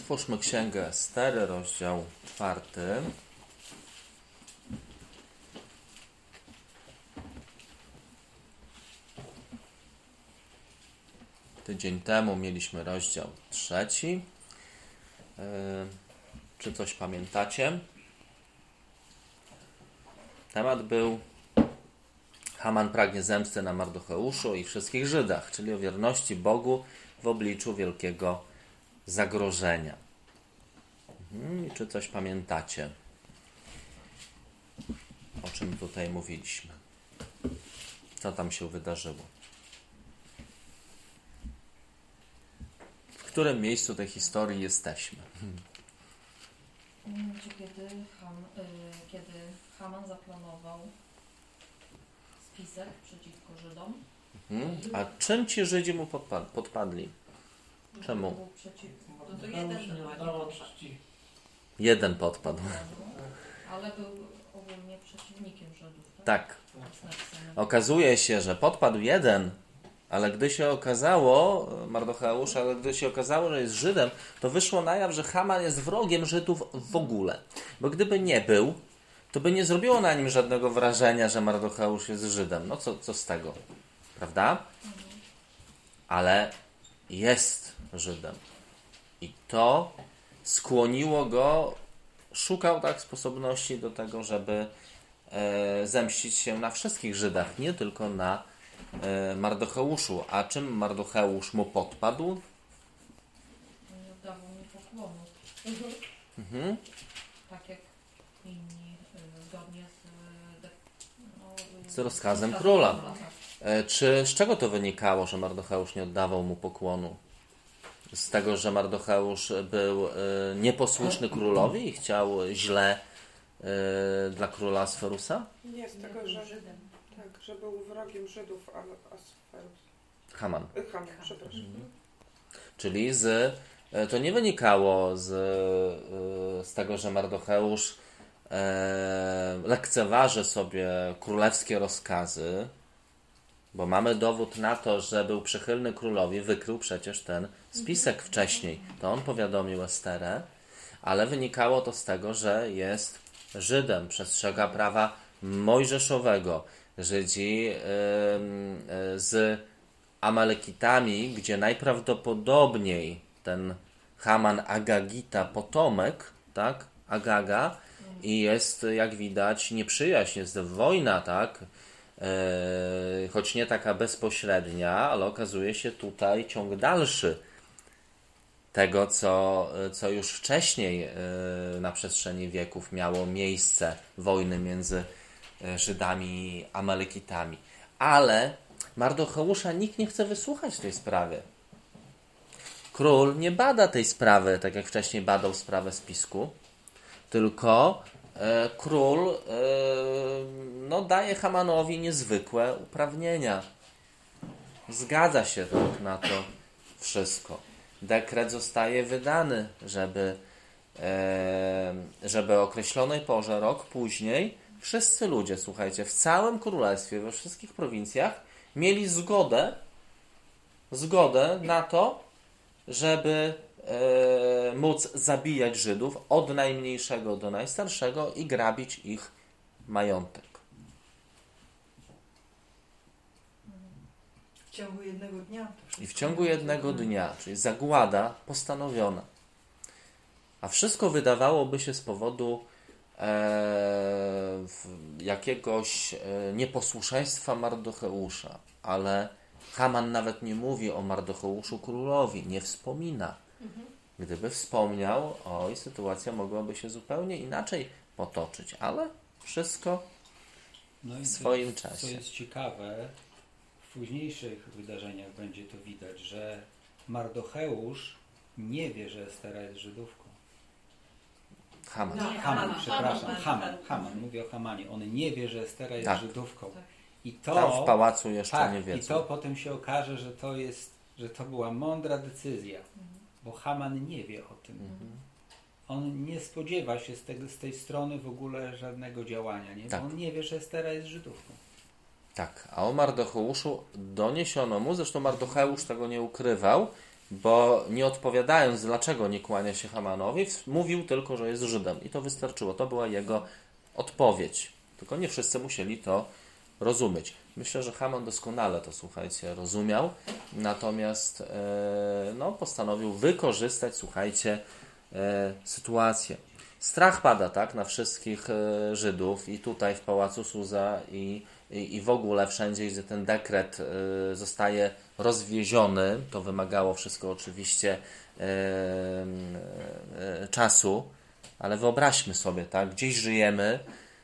Otwórzmy Księgę Estery, rozdział 4. Tydzień temu mieliśmy rozdział 3. Czy coś pamiętacie? Temat był: Haman pragnie zemsty na Mardocheuszu i wszystkich Żydach, czyli o wierności Bogu w obliczu wielkiego zagrożenia. Czy coś pamiętacie? O czym tutaj mówiliśmy? Co tam się wydarzyło? W którym miejscu tej historii jesteśmy? Kiedy Haman zaplanował spisek przeciwko Żydom. A czym ci Żydzi mu podpadli? Czemu? To jeden podpadł. Jeden podpadł. Ale był ogólnie przeciwnikiem Żydów. Tak. Okazuje się, że podpadł jeden, ale gdy się okazało, Mardocheusz, że jest Żydem, to wyszło na jaw, że Haman jest wrogiem Żydów w ogóle. Bo gdyby nie był, to by nie zrobiło na nim żadnego wrażenia, że Mardocheusz jest Żydem. No co z tego? Prawda? Ale jest Żydem. I to skłoniło go, szukał tak sposobności do tego, żeby zemścić się na wszystkich Żydach, nie tylko na Mardocheuszu. A czym Mardocheusz mu podpadł? Nie oddawał mi pokłonu. Tak jak inni, zgodnie z rozkazem króla. Z czego to wynikało, że Mardocheusz nie oddawał mu pokłonu? Z tego, że Mardocheusz był nieposłuszny królowi i chciał źle dla króla Asferusa? Nie, z tego, że był wrogiem Żydów, ale Asferus. Haman, przepraszam. Czyli to nie wynikało z tego, że Mardocheusz lekceważy sobie królewskie rozkazy, bo mamy dowód na to, że był przychylny królowi, wykrył przecież ten spisek wcześniej. To on powiadomił Esterę, ale wynikało to z tego, że jest Żydem, przestrzega prawa mojżeszowego. Żydzi z Amalekitami, gdzie najprawdopodobniej ten Haman Agagita potomek, tak, Agaga, i jest, jak widać, nieprzyjaźń, jest wojna, tak, choć nie taka bezpośrednia, ale okazuje się tutaj ciąg dalszy tego, co już wcześniej na przestrzeni wieków miało miejsce, wojny między Żydami i Amalekitami. Ale Mardocheusza nikt nie chce wysłuchać tej sprawy. Król nie bada tej sprawy, tak jak wcześniej badał sprawę spisku, tylko król daje Hamanowi niezwykłe uprawnienia. Zgadza się tak na to wszystko. Dekret zostaje wydany, żeby o określonej porze, rok później, wszyscy ludzie, słuchajcie, w całym królestwie, we wszystkich prowincjach mieli zgodę na to, żeby móc zabijać Żydów od najmniejszego do najstarszego i grabić ich majątek. W ciągu jednego dnia. I w ciągu jednego dnia, czyli zagłada postanowiona. A wszystko wydawałoby się z powodu jakiegoś nieposłuszeństwa Mardocheusza, ale Haman nawet nie mówi o Mardocheuszu królowi, nie wspomina. Gdyby wspomniał, sytuacja mogłaby się zupełnie inaczej potoczyć, ale wszystko w swoim czasie. Co jest ciekawe, w późniejszych wydarzeniach będzie to widać, że Mardocheusz nie wie, że Estera jest Żydówką. Haman, mówię o Hamanie. On nie wie, że Estera jest Żydówką. I to, tam w pałacu jeszcze nie wiedzą. I to potem się okaże, że to była mądra decyzja, bo Haman nie wie o tym. On nie spodziewa się z tej strony w ogóle żadnego działania, nie? Bo on nie wie, że Estera jest Żydówką. Tak, a o Mardocheuszu doniesiono mu, zresztą Mardocheusz tego nie ukrywał, bo nie odpowiadając, dlaczego nie kłania się Hamanowi, mówił tylko, że jest Żydem. I to wystarczyło. To była jego odpowiedź. Tylko nie wszyscy musieli to rozumieć. Myślę, że Haman doskonale to, słuchajcie, rozumiał. Natomiast postanowił wykorzystać, słuchajcie, sytuację. Strach pada, tak, na wszystkich Żydów i tutaj w Pałacu Suza i w ogóle wszędzie, gdzie ten dekret zostaje rozwieziony. To wymagało wszystko oczywiście czasu, ale wyobraźmy sobie, tak, gdzieś żyjemy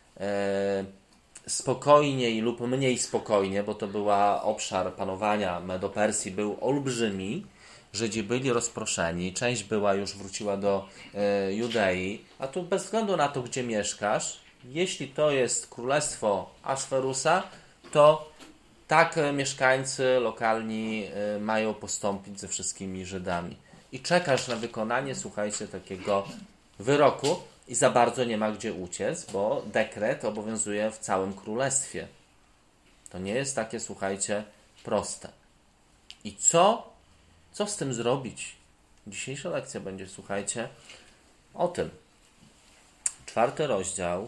spokojniej lub mniej spokojnie, bo to była obszar panowania Medo-Persji, był olbrzymi. Żydzi byli rozproszeni, część wróciła do Judei, a tu bez względu na to, gdzie mieszkasz, jeśli to jest królestwo Aszferusa, to tak mieszkańcy lokalni mają postąpić ze wszystkimi Żydami. I czekasz na wykonanie, słuchajcie, takiego wyroku i za bardzo nie ma gdzie uciec, bo dekret obowiązuje w całym królestwie. To nie jest takie, słuchajcie, proste. I co z tym zrobić? Dzisiejsza lekcja będzie, słuchajcie, o tym. 4 rozdział.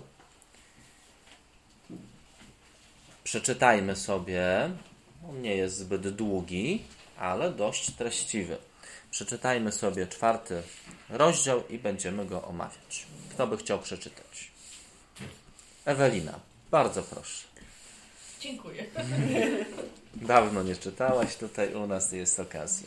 Przeczytajmy sobie. On nie jest zbyt długi, ale dość treściwy. Przeczytajmy sobie 4 rozdział i będziemy go omawiać. Kto by chciał przeczytać? Ewelina, bardzo proszę. Dziękuję. Dawno nie czytałaś, tutaj u nas jest okazja.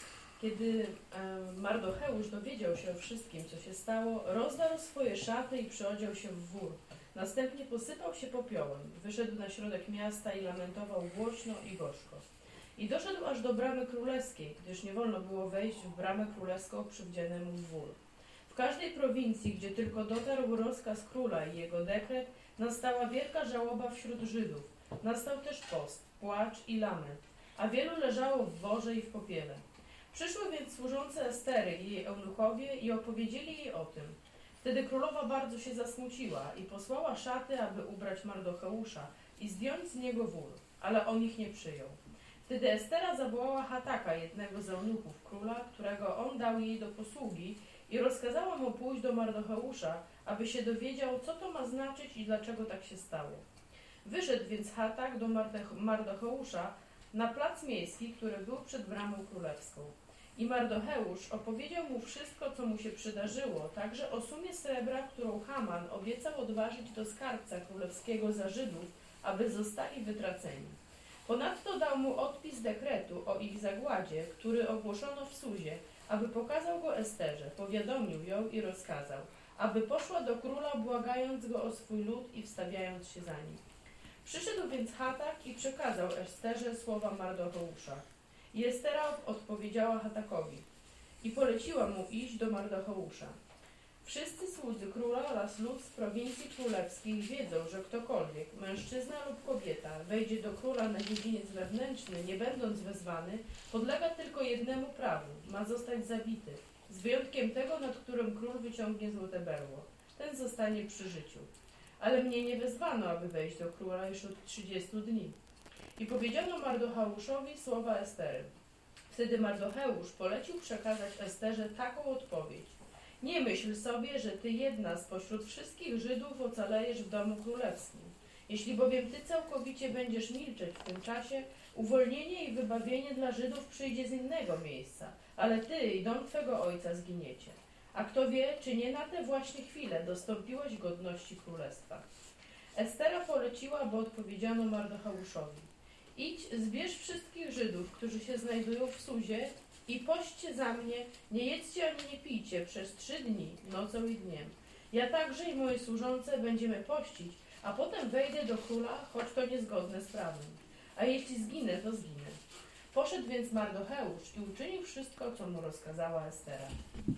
Kiedy Mardocheusz dowiedział się o wszystkim, co się stało, rozdarł swoje szaty i przyodział się w wór. Następnie posypał się popiołem, wyszedł na środek miasta i lamentował głośno i gorzko. I doszedł aż do bramy królewskiej, gdyż nie wolno było wejść w bramę królewską przywdzianemu w wór. W każdej prowincji, gdzie tylko dotarł rozkaz króla i jego dekret, nastała wielka żałoba wśród Żydów. Nastał też post, płacz i lament, a wielu leżało w worze i w popiele. Przyszły więc służące Estery i jej eunuchowie i opowiedzieli jej o tym. Wtedy królowa bardzo się zasmuciła i posłała szaty, aby ubrać Mardocheusza i zdjąć z niego wór, ale on ich nie przyjął. Wtedy Estera zawołała Hataka, jednego z eunuchów króla, którego on dał jej do posługi, i rozkazała mu pójść do Mardocheusza, aby się dowiedział, co to ma znaczyć i dlaczego tak się stało. Wyszedł więc Hatak do Mardocheusza na plac miejski, który był przed bramą królewską. I Mardocheusz opowiedział mu wszystko, co mu się przydarzyło, także o sumie srebra, którą Haman obiecał odważyć do skarbca królewskiego za Żydów, aby zostali wytraceni. Ponadto dał mu odpis dekretu o ich zagładzie, który ogłoszono w Suzie, aby pokazał go Esterze, powiadomił ją i rozkazał, aby poszła do króla, błagając go o swój lud i wstawiając się za nim. Przyszedł więc Hatak i przekazał Esterze słowa Mardocheusza. I Estera odpowiedziała Hatakowi i poleciła mu iść do Mardocheusza. Wszyscy słudzy króla oraz lud z prowincji królewskich wiedzą, że ktokolwiek, mężczyzna lub kobieta, wejdzie do króla na dziedziniec wewnętrzny, nie będąc wezwany, podlega tylko jednemu prawu, ma zostać zabity, z wyjątkiem tego, nad którym król wyciągnie złote berło. Ten zostanie przy życiu. Ale mnie nie wezwano, aby wejść do króla już od 30 dni. I powiedziano Mardocheuszowi słowa Estery. Wtedy Mardocheusz polecił przekazać Esterze taką odpowiedź. Nie myśl sobie, że ty jedna spośród wszystkich Żydów ocalejesz w domu królewskim. Jeśli bowiem ty całkowicie będziesz milczeć w tym czasie, uwolnienie i wybawienie dla Żydów przyjdzie z innego miejsca, ale ty i dom twego ojca zginiecie. A kto wie, czy nie na tę właśnie chwilę dostąpiłeś godności królestwa. Estera poleciła, bo odpowiedziano Mardocheuszowi. Idź, zbierz wszystkich Żydów, którzy się znajdują w Suzie i pośćcie za mnie, nie jedzcie ani nie pijcie przez 3 dni, nocą i dniem. Ja także i moje służące będziemy pościć, a potem wejdę do króla, choć to niezgodne z prawem. A jeśli zginę, to zginę. Poszedł więc Mardocheusz i uczynił wszystko, co mu rozkazała Estera.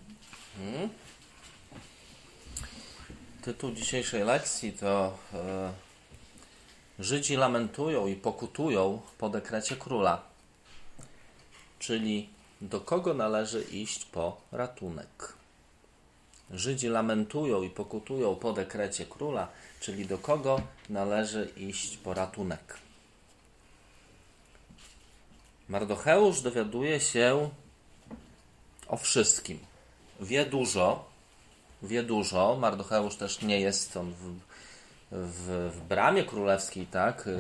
Tytuł dzisiejszej lekcji to Żydzi lamentują i pokutują po dekrecie króla. Czyli do kogo należy iść po ratunek. Żydzi lamentują i pokutują po dekrecie króla, czyli do kogo należy iść po ratunek. Mardocheusz dowiaduje się o wszystkim. Wie dużo. Mardocheusz też nie jest on w bramie królewskiej, tak?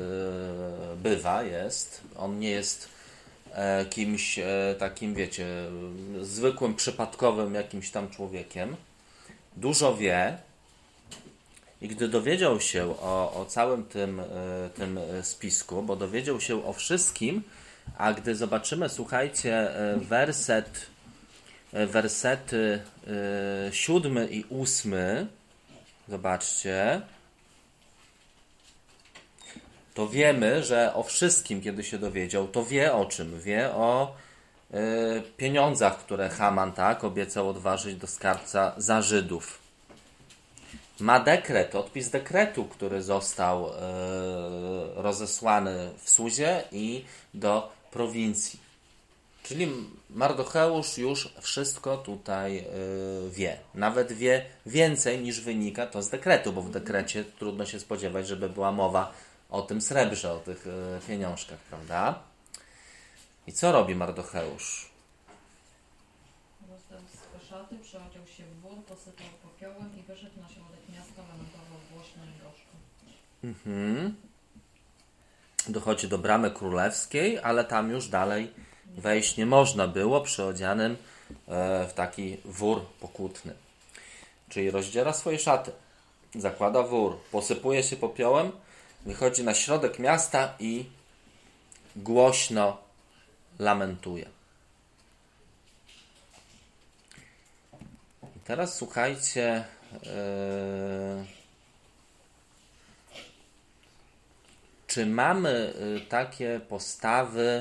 Jest. On nie jest kimś takim, wiecie, zwykłym, przypadkowym jakimś tam człowiekiem. Dużo wie. I gdy dowiedział się o całym tym spisku, bo dowiedział się o wszystkim, a gdy zobaczymy, słuchajcie, wersety 7 i 8, zobaczcie, to wiemy, że o wszystkim, kiedy się dowiedział, to wie o czym? Wie o pieniądzach, które Haman, tak, obiecał odważyć do skarbca za Żydów. Ma dekret, odpis dekretu, który został rozesłany w Suzie i do prowincji. Czyli Mardocheusz już wszystko tutaj wie. Nawet wie więcej niż wynika to z dekretu, bo w dekrecie trudno się spodziewać, żeby była mowa o tym srebrze, o tych pieniążkach, prawda? I co robi Mardocheusz? Rozdał swe szaty, przeodział się w wór, posypał popiołem i wyszedł na środek miasta, lamentował głośno i gorzko. Dochodzi do bramy królewskiej, ale tam już dalej wejść nie można było, przyodzianym w taki wór pokutny. Czyli rozdziera swoje szaty, zakłada wór, posypuje się popiołem, wychodzi na środek miasta i głośno lamentuje. I teraz słuchajcie, czy mamy takie postawy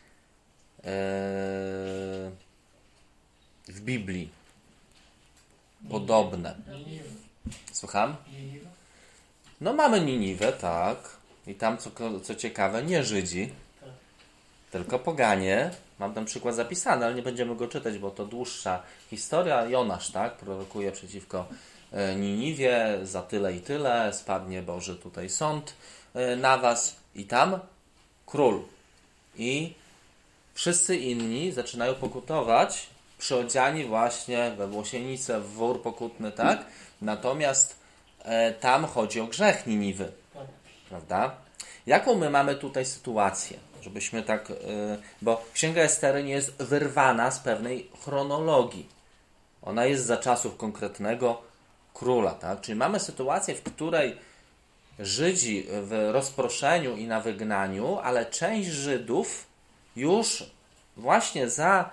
w Biblii podobne? Słucham? No mamy Niniwę, tak. I tam, co ciekawe, nie Żydzi, tylko poganie. Mam ten przykład zapisany, ale nie będziemy go czytać, bo to dłuższa historia. Jonasz, tak, prorokuje przeciwko Niniwie, za tyle i tyle, spadnie Boży tutaj sąd na was. I tam król. I wszyscy inni zaczynają pokutować, przyodziani właśnie we włosienicę, w wór pokutny, tak? Natomiast tam chodzi o grzech Niniwy, prawda? Jaką my mamy tutaj sytuację? Żebyśmy tak, bo Księga Estery nie jest wyrwana z pewnej chronologii. Ona jest za czasów konkretnego króla, tak? Czyli mamy sytuację, w której Żydzi w rozproszeniu i na wygnaniu, ale część Żydów już właśnie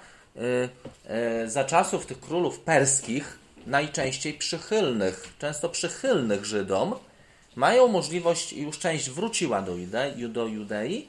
za czasów tych królów perskich, najczęściej często przychylnych Żydom, mają możliwość, już część wróciła do Judei,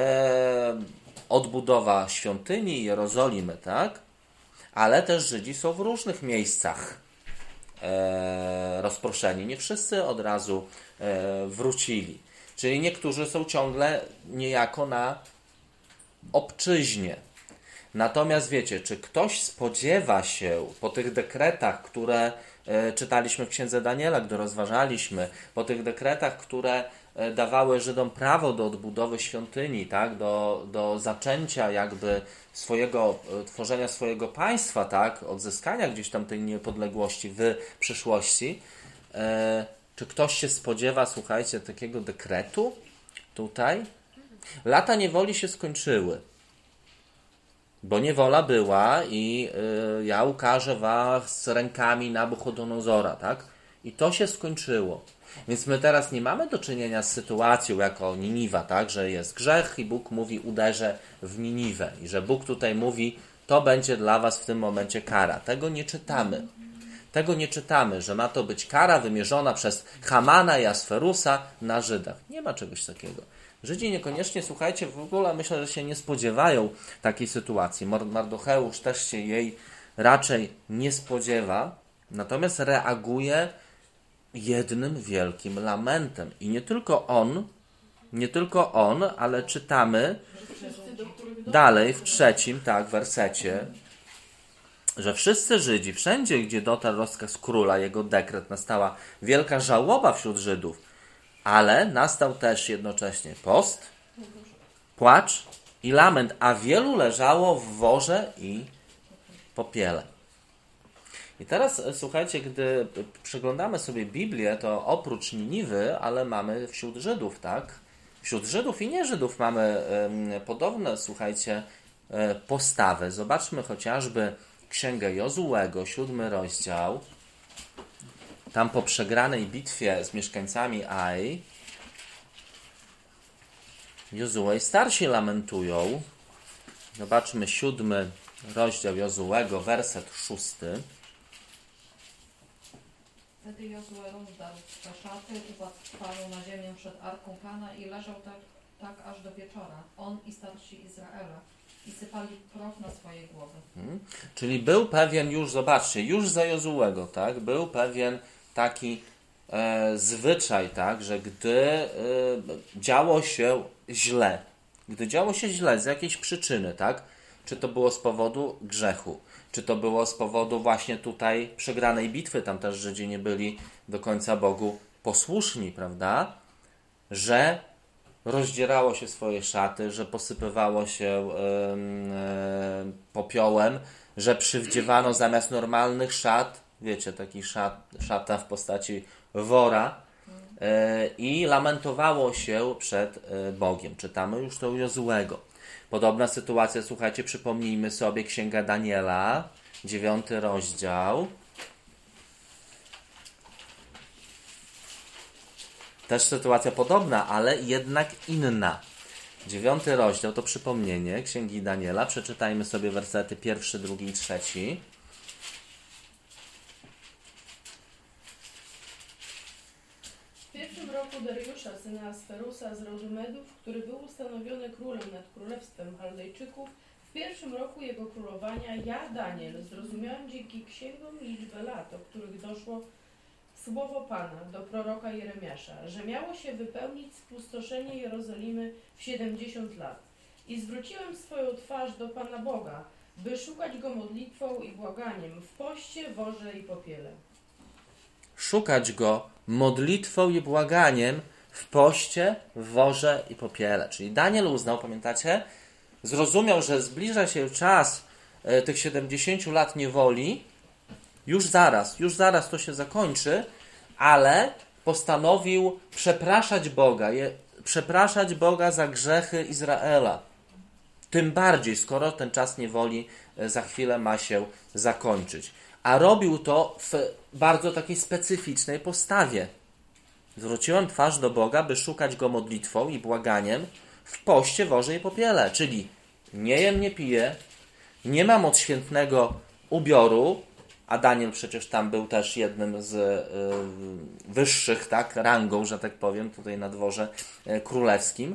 odbudowa świątyni, Jerozolimy, tak? Ale też Żydzi są w różnych miejscach rozproszeni. Nie wszyscy od razu wrócili. Czyli niektórzy są ciągle niejako na obczyźnie. Natomiast wiecie, czy ktoś spodziewa się po tych dekretach, które czytaliśmy w Księdze Daniela, gdy rozważaliśmy, po tych dekretach, które dawały Żydom prawo do odbudowy świątyni, tak, do zaczęcia jakby tworzenia swojego państwa, tak, odzyskania gdzieś tam tej niepodległości w przyszłości, czy ktoś się spodziewa, słuchajcie, takiego dekretu tutaj? Lata niewoli się skończyły. Bo niewola była i ja ukażę was rękami Nabuchodonozora, tak? I to się skończyło. Więc my teraz nie mamy do czynienia z sytuacją jako Niniwa, tak? Że jest grzech i Bóg mówi uderzę w Niniwę. I że Bóg tutaj mówi to będzie dla was w tym momencie kara. Tego nie czytamy. Tego nie czytamy, że ma to być kara wymierzona przez Hamana i Asferusa na Żydach. Nie ma czegoś takiego. Żydzi niekoniecznie, słuchajcie, w ogóle myślę, że się nie spodziewają takiej sytuacji. Mardocheusz też się jej raczej nie spodziewa, natomiast reaguje jednym wielkim lamentem. I nie tylko on, ale czytamy dalej w 3, wersecie, że wszyscy Żydzi, wszędzie gdzie dotarł rozkaz króla, jego dekret, nastała wielka żałoba wśród Żydów, ale nastał też jednocześnie post, płacz i lament, a wielu leżało w worze i popiele. I teraz słuchajcie, gdy przeglądamy sobie Biblię, to oprócz Niniwy, ale mamy wśród Żydów, tak? Wśród Żydów i nie Żydów mamy podobne, słuchajcie, postawy. Zobaczmy chociażby Księgę Jozułego, 7 rozdział. Tam po przegranej bitwie z mieszkańcami Ai, Jozue i starsi lamentują. Zobaczmy 7 rozdział Jozułego, werset 6. Wtedy Jozue rozdarł swe szaty, upadł twarzą na ziemię przed Arką Pana i leżał tak aż do wieczora. On i starsi Izraela. I sypali proch na swoje głowy. Czyli był pewien już, zobaczcie, już za Jozułego, tak? Był pewien taki zwyczaj, tak? Że gdy działo się źle, z jakiejś przyczyny, tak? Czy to było z powodu grzechu, czy to było z powodu właśnie tutaj przegranej bitwy, tam też Żydzi nie byli do końca Bogu posłuszni, prawda? Że rozdzierało się swoje szaty, że posypywało się popiołem, że przywdziewano zamiast normalnych szat, wiecie, taki szata w postaci wora i lamentowało się przed Bogiem. Czytamy już to u Jozułego. Podobna sytuacja, słuchajcie, przypomnijmy sobie Księga Daniela, 9 rozdział. Też sytuacja podobna, ale jednak inna. 9 rozdział to przypomnienie Księgi Daniela. Przeczytajmy sobie wersety 1, 2 i 3. W pierwszym roku Dariusza, syna Asferusa z rodu Medów, który był ustanowiony królem nad królestwem Chaldejczyków, w pierwszym roku jego królowania ja, Daniel, zrozumiałem dzięki księgom liczbę lat, o których doszło słowo Pana do proroka Jeremiasza, że miało się wypełnić spustoszenie Jerozolimy w 70 lat. I zwróciłem swoją twarz do Pana Boga, by szukać Go modlitwą i błaganiem w poście, worze i popiele. Szukać Go modlitwą i błaganiem w poście, w worze i popiele. Czyli Daniel uznał, pamiętacie? Zrozumiał, że zbliża się czas tych 70 lat niewoli. Już zaraz to się zakończy, ale postanowił przepraszać Boga za grzechy Izraela. Tym bardziej, skoro ten czas niewoli za chwilę ma się zakończyć. A robił to w bardzo takiej specyficznej postawie. Zwróciłem twarz do Boga, by szukać Go modlitwą i błaganiem w poście, worze i popiele. Czyli nie jem, nie piję, nie mam odświętnego ubioru, a Daniel przecież tam był też jednym z wyższych, tak, rangą, że tak powiem, tutaj na dworze królewskim,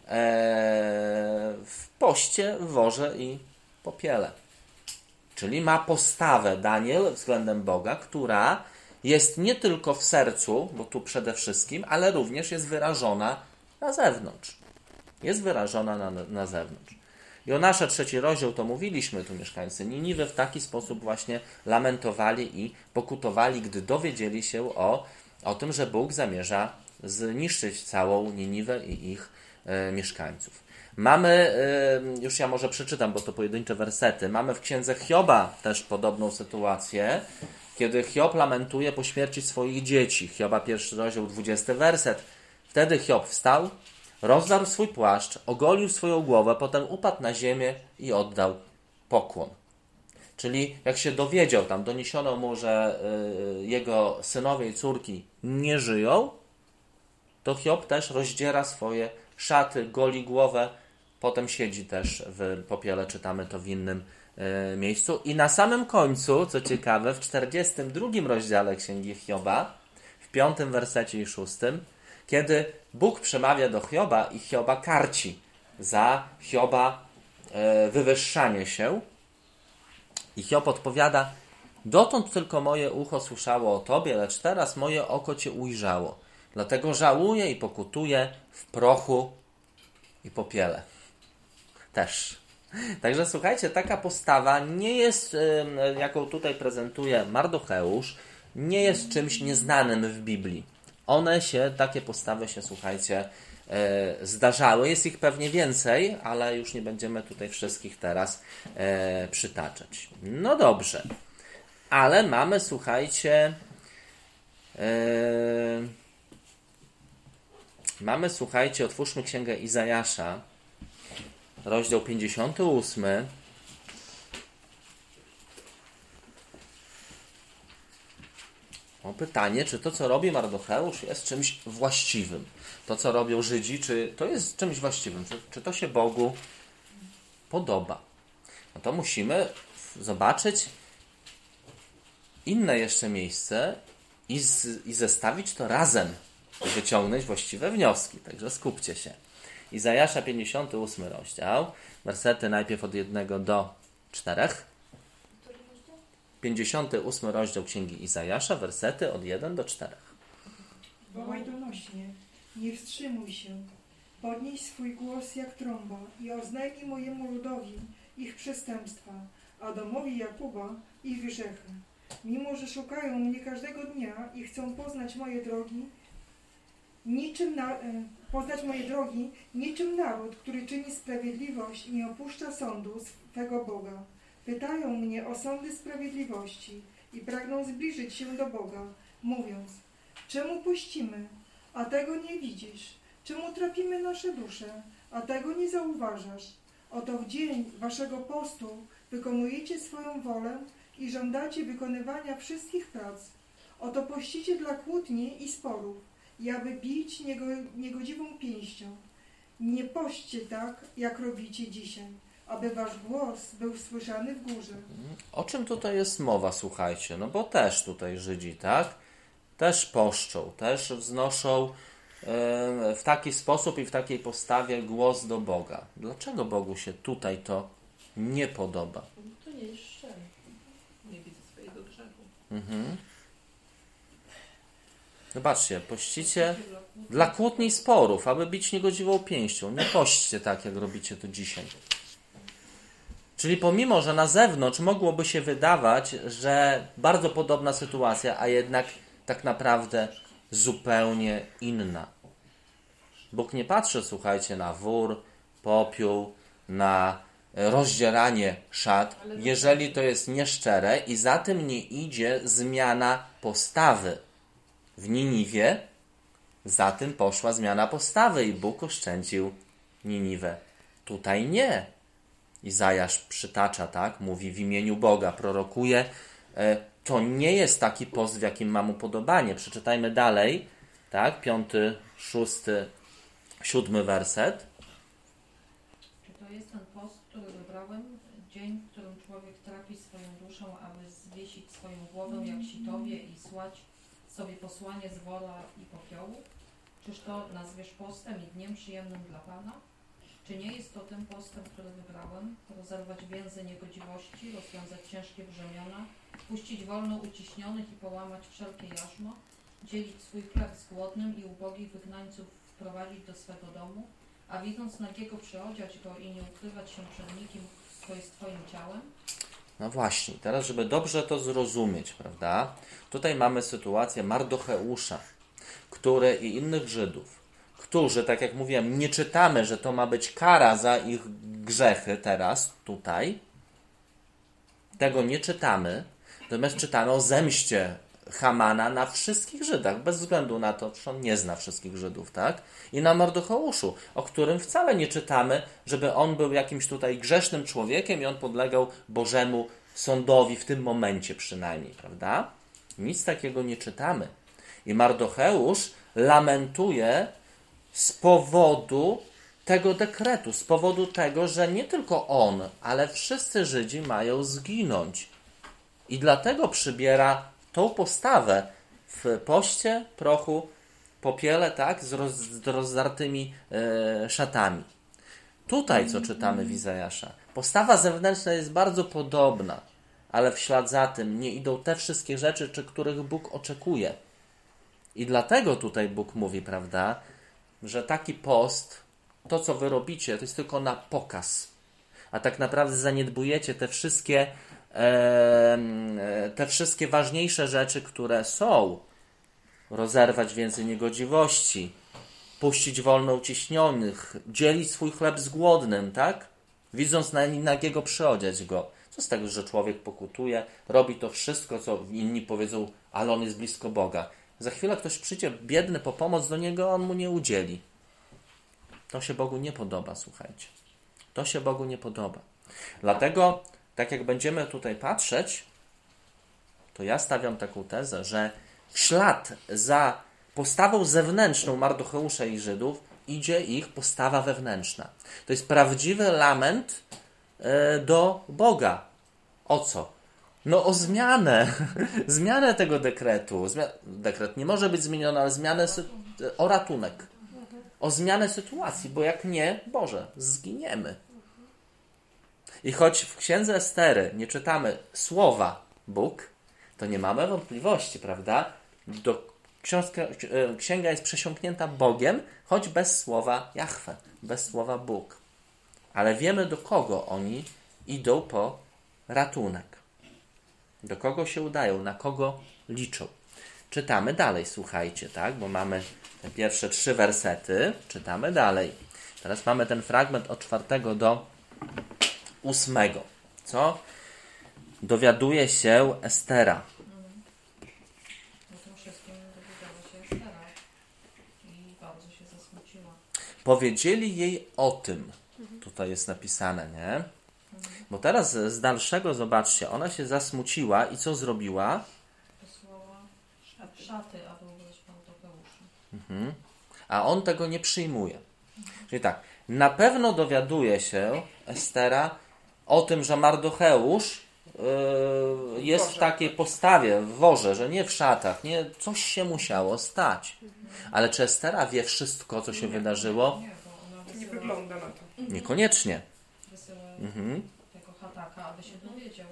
w poście, w worze i popiele. Czyli ma postawę Daniel względem Boga, która jest nie tylko w sercu, bo tu przede wszystkim, ale również jest wyrażona na zewnątrz. Na zewnątrz. Jonasza 3 rozdział to mówiliśmy, tu mieszkańcy Niniwy w taki sposób właśnie lamentowali i pokutowali, gdy dowiedzieli się o tym, że Bóg zamierza zniszczyć całą Niniwę i ich mieszkańców. Mamy, już ja może przeczytam, bo to pojedyncze wersety, mamy w księdze Hioba też podobną sytuację, kiedy Hiob lamentuje po śmierci swoich dzieci. Hioba 1 rozdział 20 werset. Wtedy Hiob wstał, rozdarł swój płaszcz, ogolił swoją głowę, potem upadł na ziemię i oddał pokłon. Czyli jak się dowiedział, tam doniesiono mu, że jego synowie i córki nie żyją, to Hiob też rozdziera swoje szaty, goli głowę, potem siedzi też w popiele, czytamy to w innym miejscu. I na samym końcu, co ciekawe, w 42 rozdziale Księgi Hioba, w 5 wersecie i 6, kiedy Bóg przemawia do Hioba i Hioba karci za Hioba wywyższanie się. I Hiob odpowiada: dotąd tylko moje ucho słyszało o Tobie, lecz teraz moje oko Cię ujrzało. Dlatego żałuję i pokutuję w prochu i popiele. Też. Także słuchajcie, taka postawa nie jest, jaką tutaj prezentuje Mardocheusz, nie jest czymś nieznanym w Biblii. Takie postawy się, słuchajcie, zdarzały. Jest ich pewnie więcej, ale już nie będziemy tutaj wszystkich teraz przytaczać. No dobrze. Ale mamy, słuchajcie, otwórzmy Księgę Izajasza, rozdział 58. O pytanie, czy to, co robi Mardocheusz, jest czymś właściwym? To, co robią Żydzi, czy to jest czymś właściwym? Czy to się Bogu podoba? No to musimy zobaczyć inne jeszcze miejsce i zestawić to razem, by wyciągnąć właściwe wnioski. Także skupcie się. Izajasza 58 rozdział, wersety najpierw od 1 do 4. 58 rozdział Księgi Izajasza, wersety od 1 do 4. Wołaj donośnie, nie wstrzymuj się. Podnieś swój głos jak trąba i oznajmij mojemu ludowi ich przestępstwa, a domowi Jakuba ich grzechy. Mimo że szukają mnie każdego dnia i chcą poznać moje drogi, niczym naród, który czyni sprawiedliwość i nie opuszcza sądu swego Boga. Pytają mnie o sądy sprawiedliwości i pragną zbliżyć się do Boga, mówiąc: czemu puścimy, a tego nie widzisz? Czemu trapimy nasze dusze, a tego nie zauważasz? Oto w dzień waszego postu wykonujecie swoją wolę i żądacie wykonywania wszystkich prac. Oto pościcie dla kłótni i sporów, i aby bić niegodziwą pięścią. Nie pośćcie tak, jak robicie dzisiaj, aby wasz głos był słyszany w górze. O czym tutaj jest mowa, słuchajcie? No bo też tutaj Żydzi, tak? Też poszczą, też wznoszą w taki sposób i w takiej postawie głos do Boga. Dlaczego Bogu się tutaj to nie podoba? To nie jest szczere. Nie widzę swojego grzechu. Zobaczcie, pościcie dla kłótni i sporów, aby bić niegodziwą pięścią. Nie pośćcie tak, jak robicie to dzisiaj. Czyli pomimo, że na zewnątrz mogłoby się wydawać, że bardzo podobna sytuacja, a jednak tak naprawdę zupełnie inna. Bóg nie patrzy, słuchajcie, na wór, popiół, na rozdzieranie szat, jeżeli to jest nieszczere i za tym nie idzie zmiana postawy. W Niniwie za tym poszła zmiana postawy i Bóg oszczędził Niniwę. Tutaj nie. Izajasz przytacza, tak? Mówi w imieniu Boga, prorokuje. To nie jest taki post, w jakim ma mu podobanie. Przeczytajmy dalej, tak? 5, 6, 7 werset. Czy to jest ten post, który wybrałem? Dzień, w którym człowiek trapi swoją duszę, aby zwiesić swoją głowę jak sitowie i słać sobie posłanie z wola i popiołu? Czyż to nazwiesz postem i dniem przyjemnym dla Pana? Czy nie jest to tym postem, który wybrałem? Rozerwać więzy niegodziwości, rozwiązać ciężkie brzemiona, puścić wolno uciśnionych i połamać wszelkie jarzmo, dzielić swój chleb z głodnym i ubogich wygnańców wprowadzić do swego domu, a widząc nagiego przyodziać go i nie ukrywać się przed nikim, kto jest Twoim ciałem? No właśnie, teraz żeby dobrze to zrozumieć, prawda? Tutaj mamy sytuację Mardocheusza, który i innych Żydów, którzy, tak jak mówiłem, nie czytamy, że to ma być kara za ich grzechy teraz, tutaj. Tego nie czytamy, natomiast czytamy o zemście Hamana na wszystkich Żydach, bez względu na to, że on nie zna wszystkich Żydów, tak? I na Mardocheuszu, o którym wcale nie czytamy, żeby on był jakimś tutaj grzesznym człowiekiem i on podlegał Bożemu sądowi w tym momencie przynajmniej, prawda? Nic takiego nie czytamy. I Mardocheusz lamentuje z powodu tego dekretu, z powodu tego, że nie tylko on, ale wszyscy Żydzi mają zginąć. I dlatego przybiera tą postawę w poście, prochu, popiele, tak, z rozdartymi szatami. Tutaj, co czytamy w Izajasza, postawa zewnętrzna jest bardzo podobna, ale w ślad za tym nie idą te wszystkie rzeczy, których Bóg oczekuje. I dlatego tutaj Bóg mówi, prawda, że taki post, to co wy robicie, to jest tylko na pokaz. A tak naprawdę zaniedbujecie te wszystkie ważniejsze rzeczy, które są. Rozerwać więzy niegodziwości, puścić wolno uciśnionych, dzielić swój chleb z głodnym, tak? Widząc nagiego przyodziać go. Co z tego, że człowiek pokutuje, robi to wszystko, co inni powiedzą, ale on jest blisko Boga. Za chwilę ktoś przyjdzie biedny po pomoc do niego, a on mu nie udzieli. To się Bogu nie podoba, słuchajcie. To się Bogu nie podoba. Dlatego, tak jak będziemy tutaj patrzeć, to ja stawiam taką tezę, że w ślad za postawą zewnętrzną Mardocheusza i Żydów idzie ich postawa wewnętrzna. To jest prawdziwy lament do Boga. O co? No o zmianę. Zmianę tego dekretu. Dekret nie może być zmieniony, ale o ratunek. O zmianę sytuacji, bo jak nie, Boże, zginiemy. I choć w księdze Estery nie czytamy słowa Bóg, to nie mamy wątpliwości, prawda? Księga jest przesiąknięta Bogiem, choć bez słowa Jahwe, bez słowa Bóg. Ale wiemy, do kogo oni idą po ratunek. Do kogo się udają, na kogo liczą. Czytamy dalej, słuchajcie, tak? Bo mamy te pierwsze 3 wersety. Czytamy dalej. Teraz mamy ten fragment od 4 do 8. Co? Dowiaduje się Estera. O tym wszystkim dowiedziała się Estera i bardzo się zasmuciła. Powiedzieli jej o tym. Tutaj jest napisane, nie? Bo teraz z dalszego, zobaczcie, ona się zasmuciła i co zrobiła? Posłała szaty, aby ubrać Mardocheusza. A on tego nie przyjmuje. Czyli tak, na pewno dowiaduje się Estera o tym, że Mardocheusz jest w takiej postawie, w worze, że nie w szatach, nie, coś się musiało stać. Ale czy Estera wie wszystko, co się wydarzyło? Nie, bo ona Nie wysyła, wygląda na to. Niekoniecznie. wysyła tego Hataka, aby się dowiedział,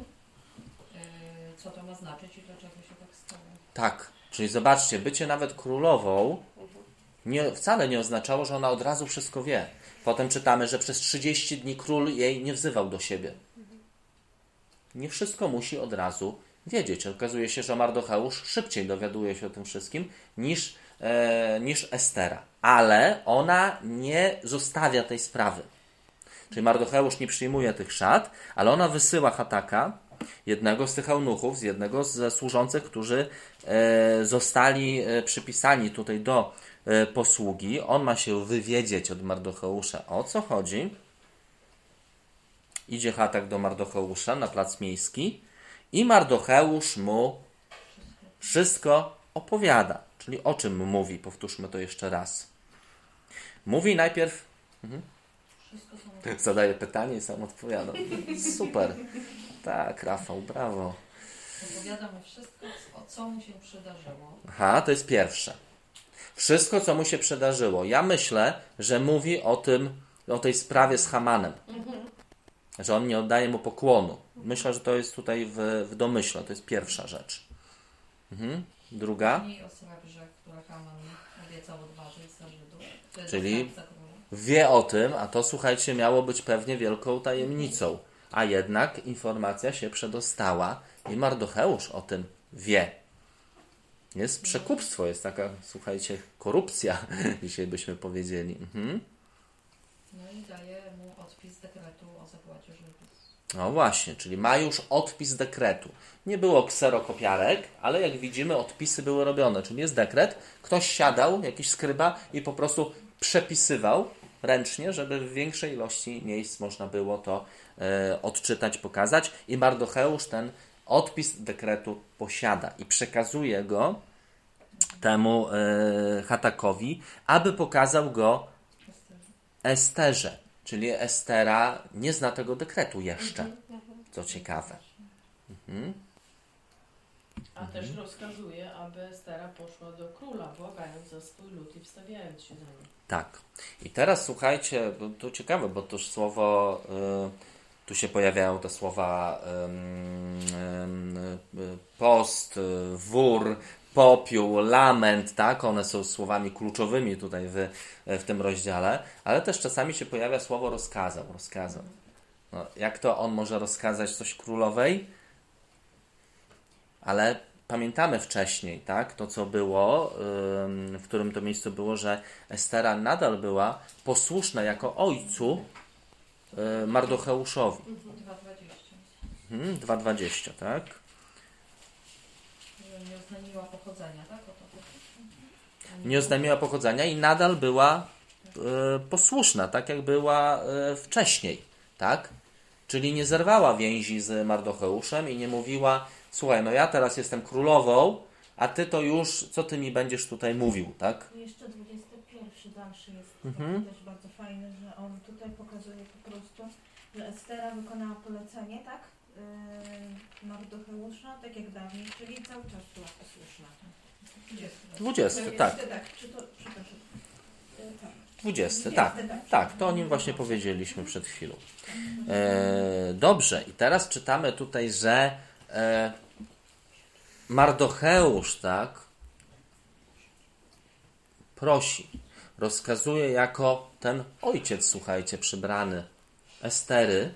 co to ma znaczyć i dlaczego się tak stało. Tak, czyli zobaczcie, bycie nawet królową wcale nie oznaczało, że ona od razu wszystko wie. Potem czytamy, że przez 30 dni król jej nie wzywał do siebie. Nie wszystko musi od razu wiedzieć. Okazuje się, że Mardocheusz szybciej dowiaduje się o tym wszystkim niż Estera. Ale ona nie zostawia tej sprawy. Czyli Mardocheusz nie przyjmuje tych szat, ale ona wysyła Hataka, jednego z tych eunuchów, z jednego ze służących, którzy zostali przypisani tutaj do posługi. On ma się wywiedzieć od Mardocheusza, o co chodzi. Idzie Hatak do Mardocheusza na plac miejski i Mardocheusz mu wszystko opowiada. Czyli o czym mówi? Powtórzmy to jeszcze raz. Mówi najpierw... Wszystko są Zadaję pytanie i sam odpowiadam. Super. Tak, Rafał, brawo. opowiada mu wszystko, co mu się przydarzyło. Aha, to jest pierwsze. Wszystko, co mu się przydarzyło. Ja myślę, że mówi o tej sprawie z Hamanem. Że on nie oddaje mu pokłonu. Myślę, że to jest tutaj w domyśle. To jest pierwsza rzecz. Druga. Później o srebrze, które Haman obiecał odważyć za Żydów. To jest Czyli znak za króla. wie o tym, a to, słuchajcie, miało być pewnie wielką tajemnicą. A jednak informacja się przedostała i Mardocheusz o tym wie. Jest przekupstwo, jest taka, słuchajcie, korupcja, dzisiaj byśmy powiedzieli. No i daje mu odpis dekretu o zapłacie Żydów. No właśnie, czyli ma już odpis dekretu. Nie było kserokopiarek, ale jak widzimy, odpisy były robione. Czyli jest dekret, ktoś siadał, jakiś skryba i po prostu przepisywał ręcznie, żeby w większej ilości miejsc można było to odczytać, pokazać. I Mardocheusz ten odpis dekretu posiada i przekazuje go temu Hatakowi, aby pokazał go Esterze. Czyli Estera nie zna tego dekretu jeszcze, co ciekawe. A też rozkazuje, aby Estera poszła do króla, błagając za swój lud i wstawiając się za nim. Tak. I teraz słuchajcie, to ciekawe, bo to słowo, tu się pojawiają te słowa post, wór, popiół, lament, tak? One są słowami kluczowymi tutaj w tym rozdziale, ale też czasami się pojawia słowo rozkazał. No, jak to on może rozkazać coś królowej? Ale pamiętamy wcześniej, tak, to co było, w którym to miejscu było, że Estera nadal była posłuszna jako ojcu Mardocheuszowi. 2,20. 2,20, tak? Że nie oznajmiła pochodzenia, tak? O to chodzi? Nie oznajmiła pochodzenia i nadal była posłuszna, tak jak była wcześniej, tak? Czyli nie zerwała więzi z Mardocheuszem i nie mówiła: słuchaj, no ja teraz jestem królową, a ty to już, co ty mi będziesz tutaj mówił, tak? I jeszcze 21 dalszy jest też bardzo fajny, że on tutaj pokazuje po prostu, że Estera wykonała polecenie, tak? Mardocheusza, tak jak dawniej, czyli cały czas była posłuszna. 20, tak. Przepraszam. 20, tak. Tak, to o nim właśnie powiedzieliśmy przed chwilą. Dobrze, i teraz czytamy tutaj, że Mardocheusz, tak, prosi, rozkazuje jako ten ojciec, słuchajcie, przybrany Estery,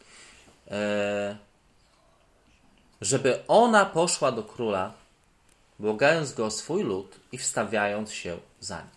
żeby ona poszła do króla, błagając go o swój lud i wstawiając się za nim.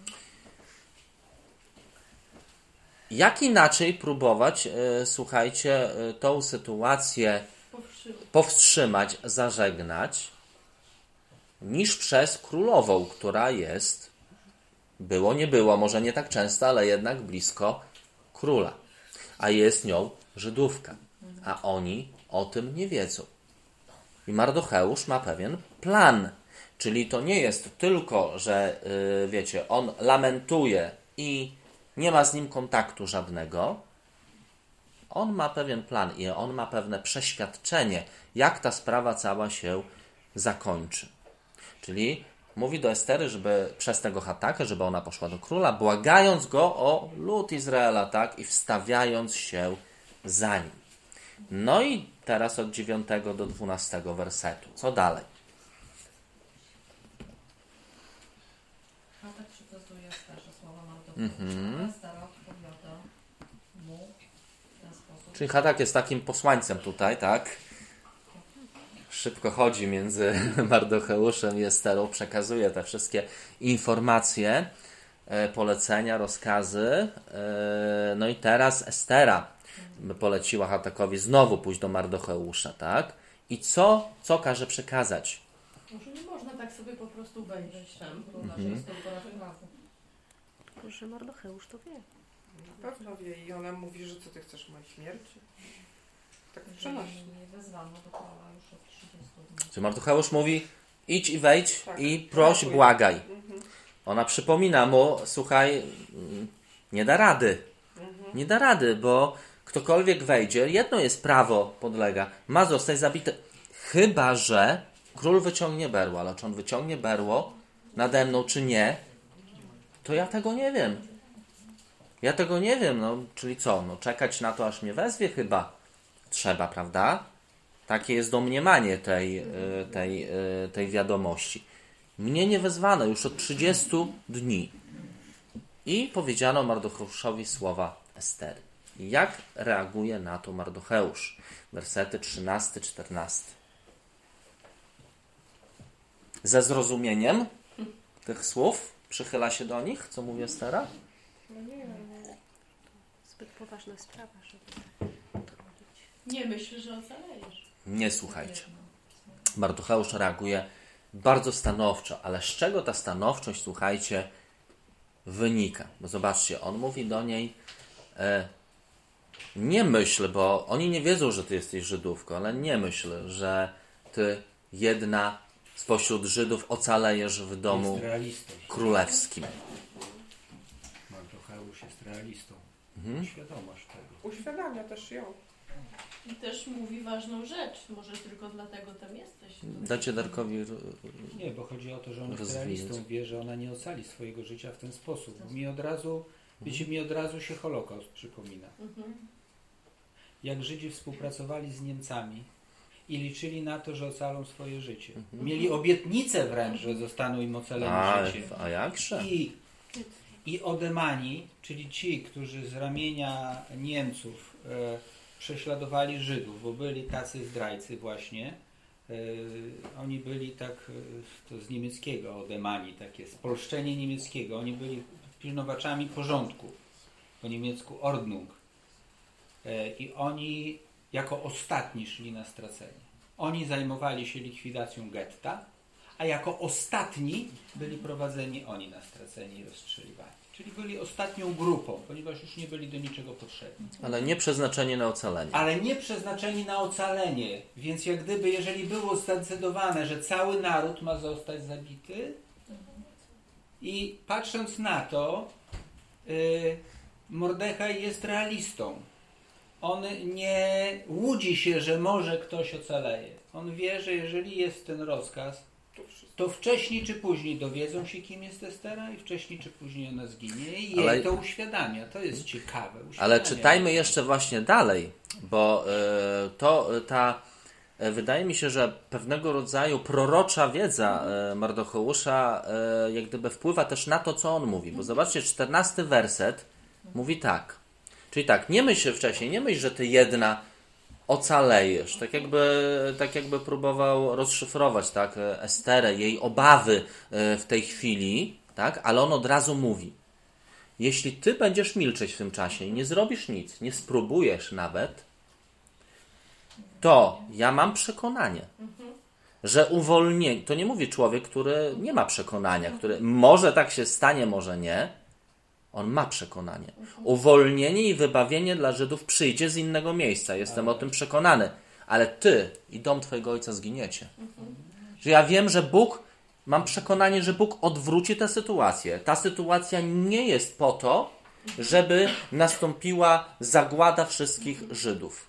Jak inaczej próbować, słuchajcie, tą sytuację powstrzymać, zażegnać, niż przez królową, która jest, było, nie było, może nie tak często, ale jednak blisko króla. A jest nią Żydówka. A oni o tym nie wiedzą. I Mardocheusz ma pewien plan. Czyli to nie jest tylko, że wiecie, on lamentuje i nie ma z nim kontaktu żadnego. On ma pewien plan i on ma pewne przeświadczenie, jak ta sprawa cała się zakończy. Czyli mówi do Estery, żeby przez tego Hatakę, żeby ona poszła do króla, błagając go o lud Izraela, tak, i wstawiając się za nim. No i teraz od 9 do 12 wersetu. Co dalej? Hatak przekazuje Esterze słowa Mardocheusza. Estera odpowiada mu w ten sposób. Czyli Hatak jest takim posłańcem tutaj, tak? Szybko chodzi między Mardocheuszem i Esterą, przekazuje te wszystkie informacje, polecenia, rozkazy. No i teraz Estera poleciła Hatakowi znowu pójść do Mardocheusza, tak? I co każe przekazać? Może nie można tak sobie po prostu wejść tam. Że Mardocheusz to wie. Na pewno wie i ona mówi, że co ty chcesz mojej śmierci? Tak Że przenosi. nie wezwano do króla już od 30 dni. Czy Mardocheusz mówi: idź i wejdź Tak. i proś, Dziękuję. błagaj. Mhm. Ona przypomina mu: słuchaj, nie da rady. Nie da rady, bo ktokolwiek wejdzie, jedno jest prawo, podlega, ma zostać zabity. Chyba że król wyciągnie berło, ale czy on wyciągnie berło nade mną, czy nie, to ja tego nie wiem. Ja tego nie wiem, no, czyli co? No, czekać na to, aż mnie wezwie chyba trzeba, prawda? Takie jest domniemanie tej wiadomości. Mnie nie wezwano już od 30 dni. I powiedziano Mardocheuszowi słowa Estery. Jak reaguje na to Mardocheusz? Wersety 13-14. Ze zrozumieniem tych słów przychyla się do nich, co mówi Estera? No nie, Zbyt poważna sprawa, żeby to robić. Nie myśl, że ocalejesz. Nie słuchajcie. Mardocheusz reaguje bardzo stanowczo, ale z czego ta stanowczość, słuchajcie, wynika? Bo zobaczcie, on mówi do niej: nie myśl, bo oni nie wiedzą, że ty jesteś Żydówką, ale nie myśl, że ty jedna spośród Żydów ocalejesz w domu Jest realistą. królewskim. Mardocheusz jest realistą. Świadomość tego. uświadamia też ją. I też mówi ważną rzecz. Może tylko dlatego tam jesteś. Dacie Darkowi Nie, bo chodzi o to, że on jest rozwinąć. realistą, wie, że ona nie ocali swojego życia w ten sposób. Bo mi od razu się Holokaust przypomina. Jak Żydzi współpracowali z Niemcami i liczyli na to, że ocalą swoje życie. Mieli obietnicę wręcz, że zostaną im ocaleni życie. A jakże? I Odemani, czyli ci, którzy z ramienia Niemców prześladowali Żydów, bo byli tacy zdrajcy właśnie, Oni byli tak, to z niemieckiego odemani, takie spolszczenie niemieckiego. Oni byli pilnowaczami porządku, po niemiecku Ordnung. I oni jako ostatni szli na stracenie. Oni zajmowali się likwidacją getta, a jako ostatni byli prowadzeni oni na stracenie i rozstrzeliwani. Czyli byli ostatnią grupą, ponieważ już nie byli do niczego potrzebni. Ale nie przeznaczeni na ocalenie. Ale nie przeznaczeni na ocalenie. Więc jak gdyby, jeżeli było zdecydowane, że cały naród ma zostać zabity, i patrząc na to, Mordechaj jest realistą. On nie łudzi się, że może ktoś ocaleje. On wie, że jeżeli jest ten rozkaz, to wcześniej czy później dowiedzą się, kim jest Estera, i wcześniej czy później ona zginie. I jej to uświadamia. To jest ciekawe. Ale czytajmy jeszcze właśnie dalej, bo wydaje mi się, że pewnego rodzaju prorocza wiedza Mardocheusza jak gdyby wpływa też na to, co on mówi. Bo zobaczcie, 14 werset mówi tak. Czyli tak, nie myśl wcześniej, nie myśl, że ty jedna ocalejesz. Tak jakby próbował rozszyfrować tak, Esterę, jej obawy w tej chwili, tak, ale on od razu mówi: jeśli ty będziesz milczeć w tym czasie i nie zrobisz nic, nie spróbujesz nawet, to ja mam przekonanie, że uwolnienie, to nie mówi człowiek, który nie ma przekonania, który może tak się stanie, może nie. On ma przekonanie. Uwolnienie i wybawienie dla Żydów przyjdzie z innego miejsca. Jestem o tym przekonany. Ale ty i dom twojego ojca zginiecie. Że ja wiem, że mam przekonanie, że Bóg odwróci tę sytuację. Ta sytuacja nie jest po to, żeby nastąpiła zagłada wszystkich Żydów.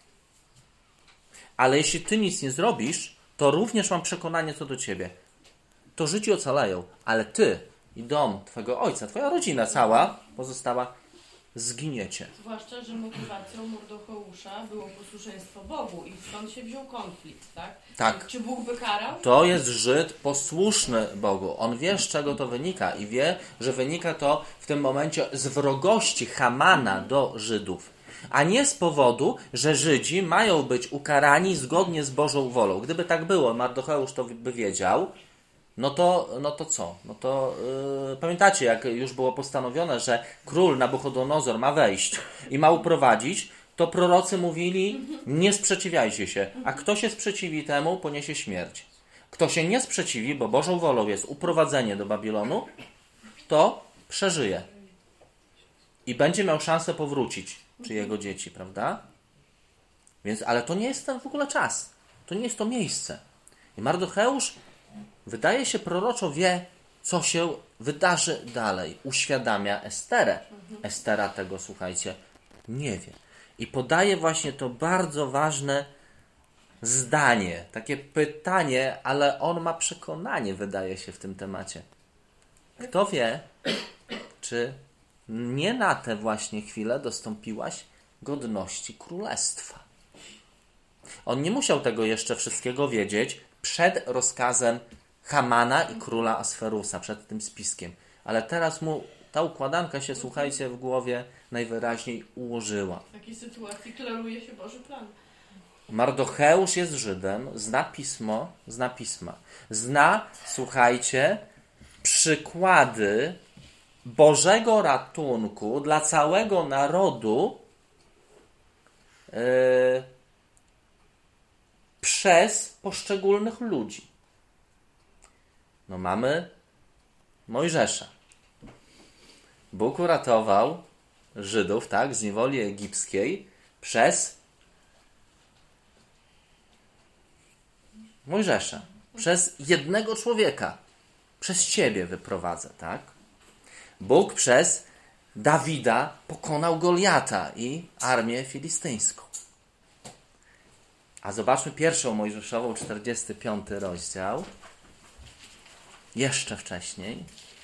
Ale jeśli ty nic nie zrobisz, to również mam przekonanie co do ciebie. To Żydzi ocalają, ale ty i dom twojego ojca, twoja rodzina cała pozostała, zginiecie. Zwłaszcza, że motywacją Mardocheusza było posłuszeństwo Bogu i stąd się wziął konflikt, tak? Tak. Czy Bóg by karał? To jest Żyd posłuszny Bogu. On wie, z czego to wynika i wie, że wynika to w tym momencie z wrogości Hamana do Żydów, a nie z powodu, że Żydzi mają być ukarani zgodnie z Bożą wolą. Gdyby tak było, Mardocheusz to by wiedział, no to co? Pamiętacie, jak już było postanowione, że król Nabuchodonozor ma wejść i ma uprowadzić, to prorocy mówili: nie sprzeciwiajcie się, a kto się sprzeciwi temu, poniesie śmierć. Kto się nie sprzeciwi, bo Bożą wolą jest uprowadzenie do Babilonu, to przeżyje i będzie miał szansę powrócić, czy jego dzieci, prawda? Więc, ale to nie jest ten w ogóle czas. To nie jest to miejsce. I Mardocheusz, wydaje się, proroczo wie, co się wydarzy dalej. Uświadamia Esterę. Estera tego, słuchajcie, nie wie. I podaje właśnie to bardzo ważne zdanie, takie pytanie, ale on ma przekonanie, wydaje się, w tym temacie. Kto wie, czy nie na tę właśnie chwilę dostąpiłaś godności królestwa. On nie musiał tego jeszcze wszystkiego wiedzieć przed rozkazem Hamana i króla Asferusa, przed tym spiskiem. Ale teraz mu ta układanka się, słuchajcie, w głowie najwyraźniej ułożyła. W takiej sytuacji klaruje się Boży plan. Mardocheusz jest Żydem, zna pisma. Zna, słuchajcie, przykłady Bożego ratunku dla całego narodu przez poszczególnych ludzi. No mamy Mojżesza. Bóg uratował Żydów, tak, z niewoli egipskiej przez Mojżesza. Przez jednego człowieka. Przez ciebie wyprowadzę, tak? Bóg przez Dawida pokonał Goliata i armię filistyńską. A zobaczmy 1 Mojżeszową, 45 rozdział. Jeszcze wcześniej.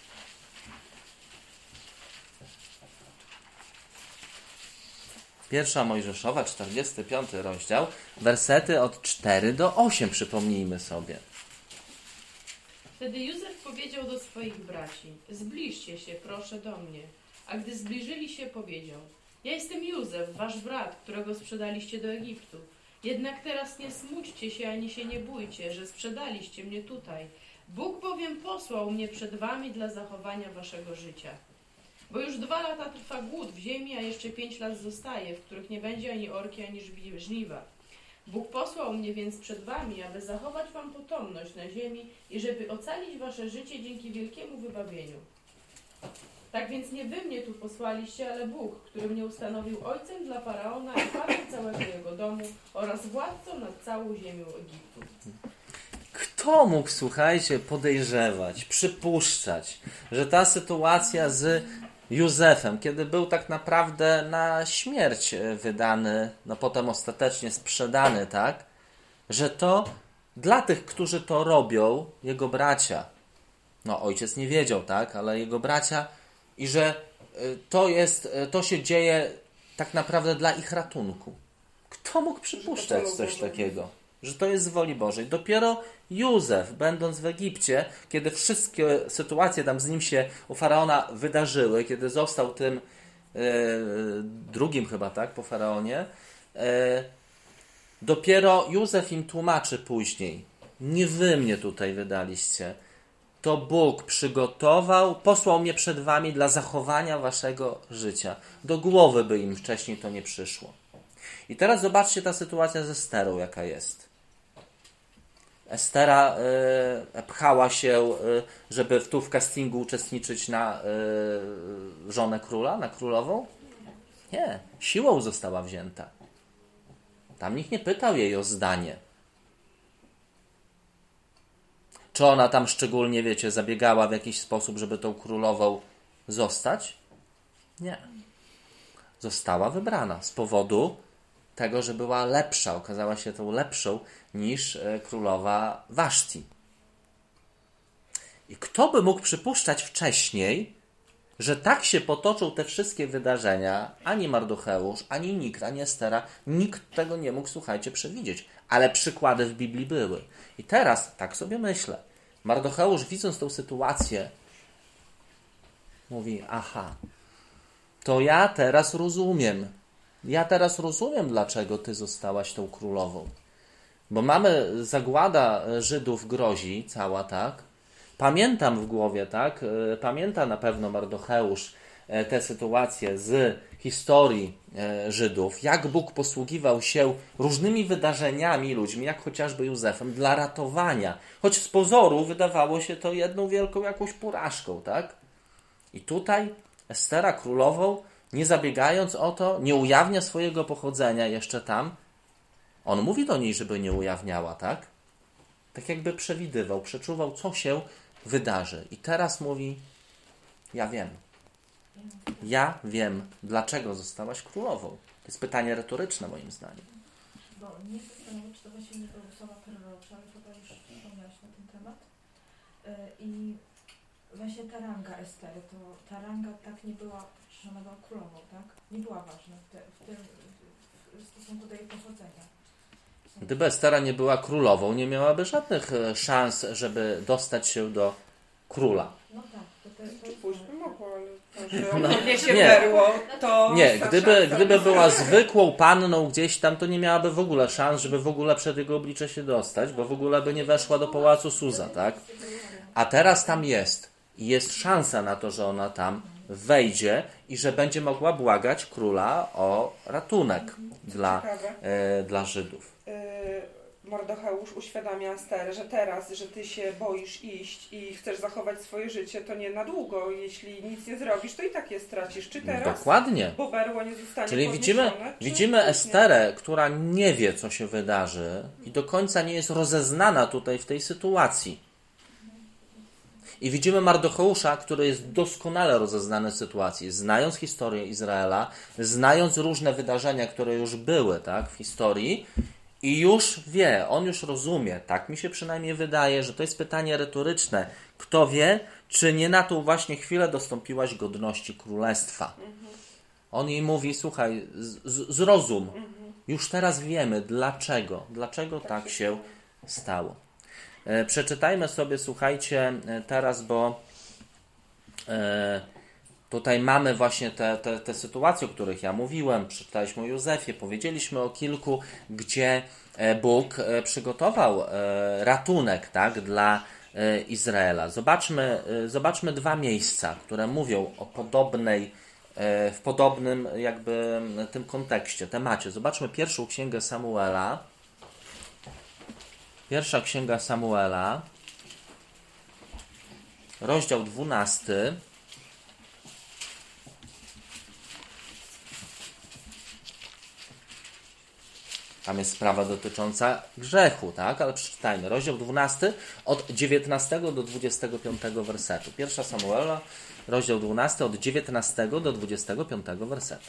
Pierwsza Mojżeszowa, 45 rozdział, wersety od 4 do 8, przypomnijmy sobie. Wtedy Józef powiedział do swoich braci: zbliżcie się, proszę, do mnie. A gdy zbliżyli się, powiedział: ja jestem Józef, wasz brat, którego sprzedaliście do Egiptu. Jednak teraz nie smućcie się, ani się nie bójcie, że sprzedaliście mnie tutaj. Bóg bowiem posłał mnie przed wami dla zachowania waszego życia. Bo już 2 lata trwa głód w ziemi, a jeszcze 5 lat zostaje, w których nie będzie ani orki, ani żniwa. Bóg posłał mnie więc przed wami, aby zachować wam potomność na ziemi i żeby ocalić wasze życie dzięki wielkiemu wybawieniu. Tak więc nie wy mnie tu posłaliście, ale Bóg, który mnie ustanowił ojcem dla Faraona i panem całego jego domu oraz władcą nad całą ziemią Egiptu. Kto mógł, słuchajcie, podejrzewać, przypuszczać, że ta sytuacja z Józefem, kiedy był tak naprawdę na śmierć wydany, no potem ostatecznie sprzedany, tak, że to dla tych, którzy to robią, jego bracia, no ojciec nie wiedział, tak, ale jego bracia, i że to się dzieje tak naprawdę dla ich ratunku. Kto mógł przypuszczać coś takiego? Że to jest z woli Bożej. Dopiero Józef, będąc w Egipcie, kiedy wszystkie sytuacje tam z nim się u Faraona wydarzyły, kiedy został tym drugim chyba, tak, po Faraonie, dopiero Józef im tłumaczy później: nie wy mnie tutaj wydaliście, to Bóg przygotował, posłał mnie przed wami dla zachowania waszego życia. Do głowy by im wcześniej to nie przyszło. I teraz zobaczcie ta sytuacja z Esterą, jaka jest. Estera pchała się, żeby tu w castingu uczestniczyć na żonę króla, na królową? Nie, siłą została wzięta. Tam nikt nie pytał jej o zdanie. Czy ona tam szczególnie, wiecie, zabiegała w jakiś sposób, żeby tą królową zostać? Nie. Została wybrana z powodu tego, że była lepsza, okazała się tą lepszą niż królowa Waszti. I kto by mógł przypuszczać wcześniej, że tak się potoczą te wszystkie wydarzenia? Ani Mardocheusz, ani nikt, ani Estera, nikt tego nie mógł, słuchajcie, przewidzieć. Ale przykłady w Biblii były. I teraz, tak sobie myślę, Mardocheusz, widząc tą sytuację, mówi: aha, to ja teraz rozumiem. Ja teraz rozumiem, dlaczego ty zostałaś tą królową. Bo mamy, zagłada Żydów grozi cała, tak? Pamiętam w głowie, tak? Pamięta na pewno Mardocheusz te sytuacje z historii Żydów, jak Bóg posługiwał się różnymi wydarzeniami, ludźmi, jak chociażby Józefem, dla ratowania. Choć z pozoru wydawało się to jedną wielką jakąś porażką, tak? I tutaj Estera królową, nie zabiegając o to, nie ujawnia swojego pochodzenia jeszcze tam. On mówi do niej, żeby nie ujawniała, tak? Tak jakby przewidywał, przeczuwał, co się wydarzy. I teraz mówi: ja wiem. Ja wiem, dlaczego zostałaś królową. To jest pytanie retoryczne, moim zdaniem. Bo nie zastanawiam, czy to właśnie nie były słowa prorocza, ale chyba już wspomniałaś na ten temat. I właśnie ta ranga Estery, to ta ranga tak nie była, że ona była królową, tak? Nie była ważna w stosunku do jej pochodzenia. Gdyby Estera nie była królową, nie miałaby żadnych szans, żeby dostać się do króla. No tak. Pójść by mogło, No, ale nie się nie. berło, to... Nie, gdyby była zwykłą panną gdzieś tam, to nie miałaby w ogóle szans, żeby w ogóle przed jego oblicze się dostać, bo w ogóle by nie weszła do pałacu Suza, tak? A teraz tam jest. I jest szansa na to, że ona tam wejdzie i że będzie mogła błagać króla o ratunek dla Żydów. Mardocheusz uświadamia Esterę, że teraz, że ty się boisz iść i chcesz zachować swoje życie, to nie na długo. Jeśli nic nie zrobisz, to i tak je stracisz. Czy teraz? Dokładnie. Bo berło nie zostanie Czyli podniesione, widzimy Esterę, która nie wie, co się wydarzy i do końca nie jest rozeznana tutaj w tej sytuacji. I widzimy Mardocheusza, który jest doskonale rozeznany w sytuacji, znając historię Izraela, znając różne wydarzenia, które już były, tak, w historii, i już wie, on już rozumie, tak mi się przynajmniej wydaje, że to jest pytanie retoryczne. Kto wie, czy nie na tą właśnie chwilę dostąpiłaś godności królestwa? On jej mówi: słuchaj, zrozum, już teraz wiemy dlaczego tak się stało. Przeczytajmy sobie, słuchajcie, teraz, bo Tutaj mamy właśnie te sytuacje, o których ja mówiłem, przeczytaliśmy o Józefie, powiedzieliśmy o kilku, gdzie Bóg przygotował ratunek, tak, dla Izraela. Zobaczmy dwa miejsca, które mówią o w podobnym jakby tym kontekście, temacie. Zobaczmy pierwszą księgę Samuela. Pierwsza księga Samuela, rozdział 12. Tam jest sprawa dotycząca grzechu, tak? Ale przeczytajmy. Rozdział 12 od 19 do 25 wersetu. Pierwsza Samuela, rozdział 12 od 19 do 25 wersetu.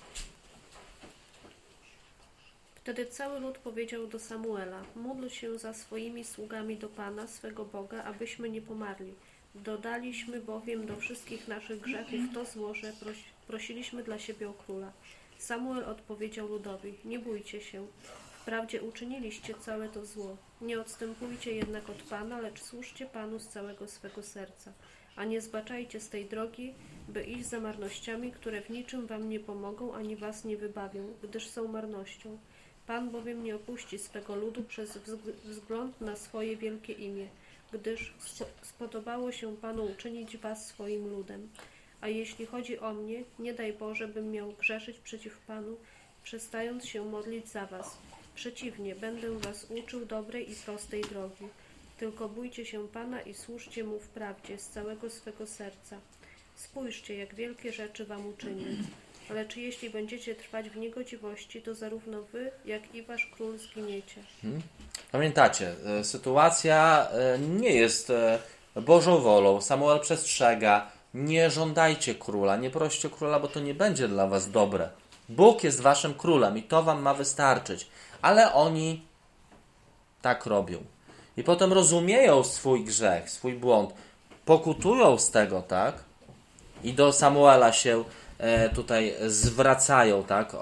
Wtedy cały lud powiedział do Samuela: módl się za swoimi sługami do Pana, swego Boga, abyśmy nie pomarli. Dodaliśmy bowiem do wszystkich naszych grzechów to zło, że prosiliśmy dla siebie o króla. Samuel odpowiedział ludowi: nie bójcie się. Wprawdzie uczyniliście całe to zło. Nie odstępujcie jednak od Pana, lecz służcie Panu z całego swego serca. A nie zbaczajcie z tej drogi, by iść za marnościami, które w niczym wam nie pomogą, ani was nie wybawią, gdyż są marnością. Pan bowiem nie opuści swego ludu przez wzgląd na swoje wielkie imię, gdyż spodobało się Panu uczynić was swoim ludem. A jeśli chodzi o mnie, nie daj Boże, bym miał grzeszyć przeciw Panu, przestając się modlić za was. Przeciwnie, będę was uczył dobrej i prostej drogi. Tylko bójcie się Pana i służcie Mu w prawdzie z całego swego serca. Spójrzcie, jak wielkie rzeczy wam uczynił. Lecz jeśli będziecie trwać w niegodziwości, to zarówno wy, jak i wasz król zginiecie. Pamiętacie, sytuacja nie jest Bożą wolą. Samuel przestrzega: nie żądajcie króla, nie proście króla, bo to nie będzie dla was dobre. Bóg jest waszym królem i to wam ma wystarczyć. Ale oni tak robią. I potem rozumieją swój grzech, swój błąd, pokutują z tego, tak? I do Samuela się tutaj zwracają, tak?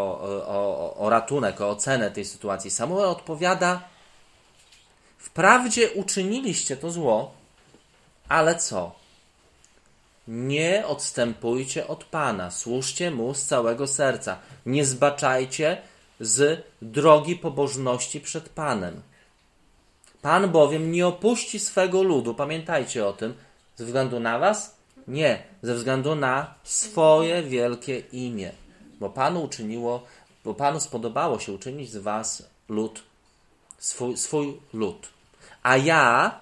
O ratunek, o ocenę tej sytuacji. Samuel odpowiada: wprawdzie uczyniliście to zło, ale co? Nie odstępujcie od Pana, służcie Mu z całego serca. Nie zbaczajcie z drogi pobożności przed Panem. Pan bowiem nie opuści swego ludu, pamiętajcie o tym, ze względu na was? Nie, ze względu na swoje wielkie imię. Bo Panu spodobało się uczynić z was lud, swój lud. A ja,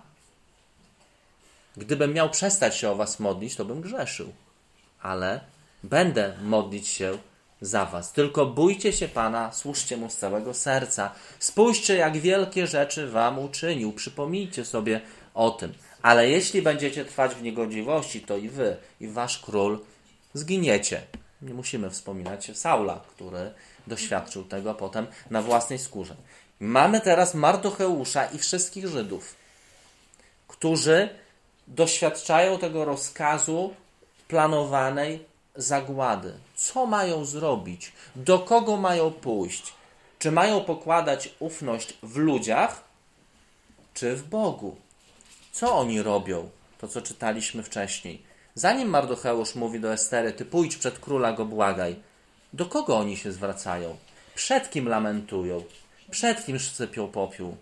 gdybym miał przestać się o was modlić, to bym grzeszył. Ale będę modlić się za was. Tylko bójcie się Pana, służcie Mu z całego serca. Spójrzcie, jak wielkie rzeczy wam uczynił. Przypomnijcie sobie o tym. Ale jeśli będziecie trwać w niegodziwości, to i wy, i wasz król zginiecie. Nie musimy wspominać Saula, który doświadczył tego potem na własnej skórze. Mamy teraz Mardocheusza i wszystkich Żydów, którzy doświadczają tego rozkazu planowanej zagłady. Co mają zrobić? Do kogo mają pójść? Czy mają pokładać ufność w ludziach, czy w Bogu? Co oni robią? To, co czytaliśmy wcześniej. Zanim Mardocheusz mówi do Estery: ty pójdź przed króla, go błagaj. Do kogo oni się zwracają? Przed kim lamentują? Przed kim sypią popiół?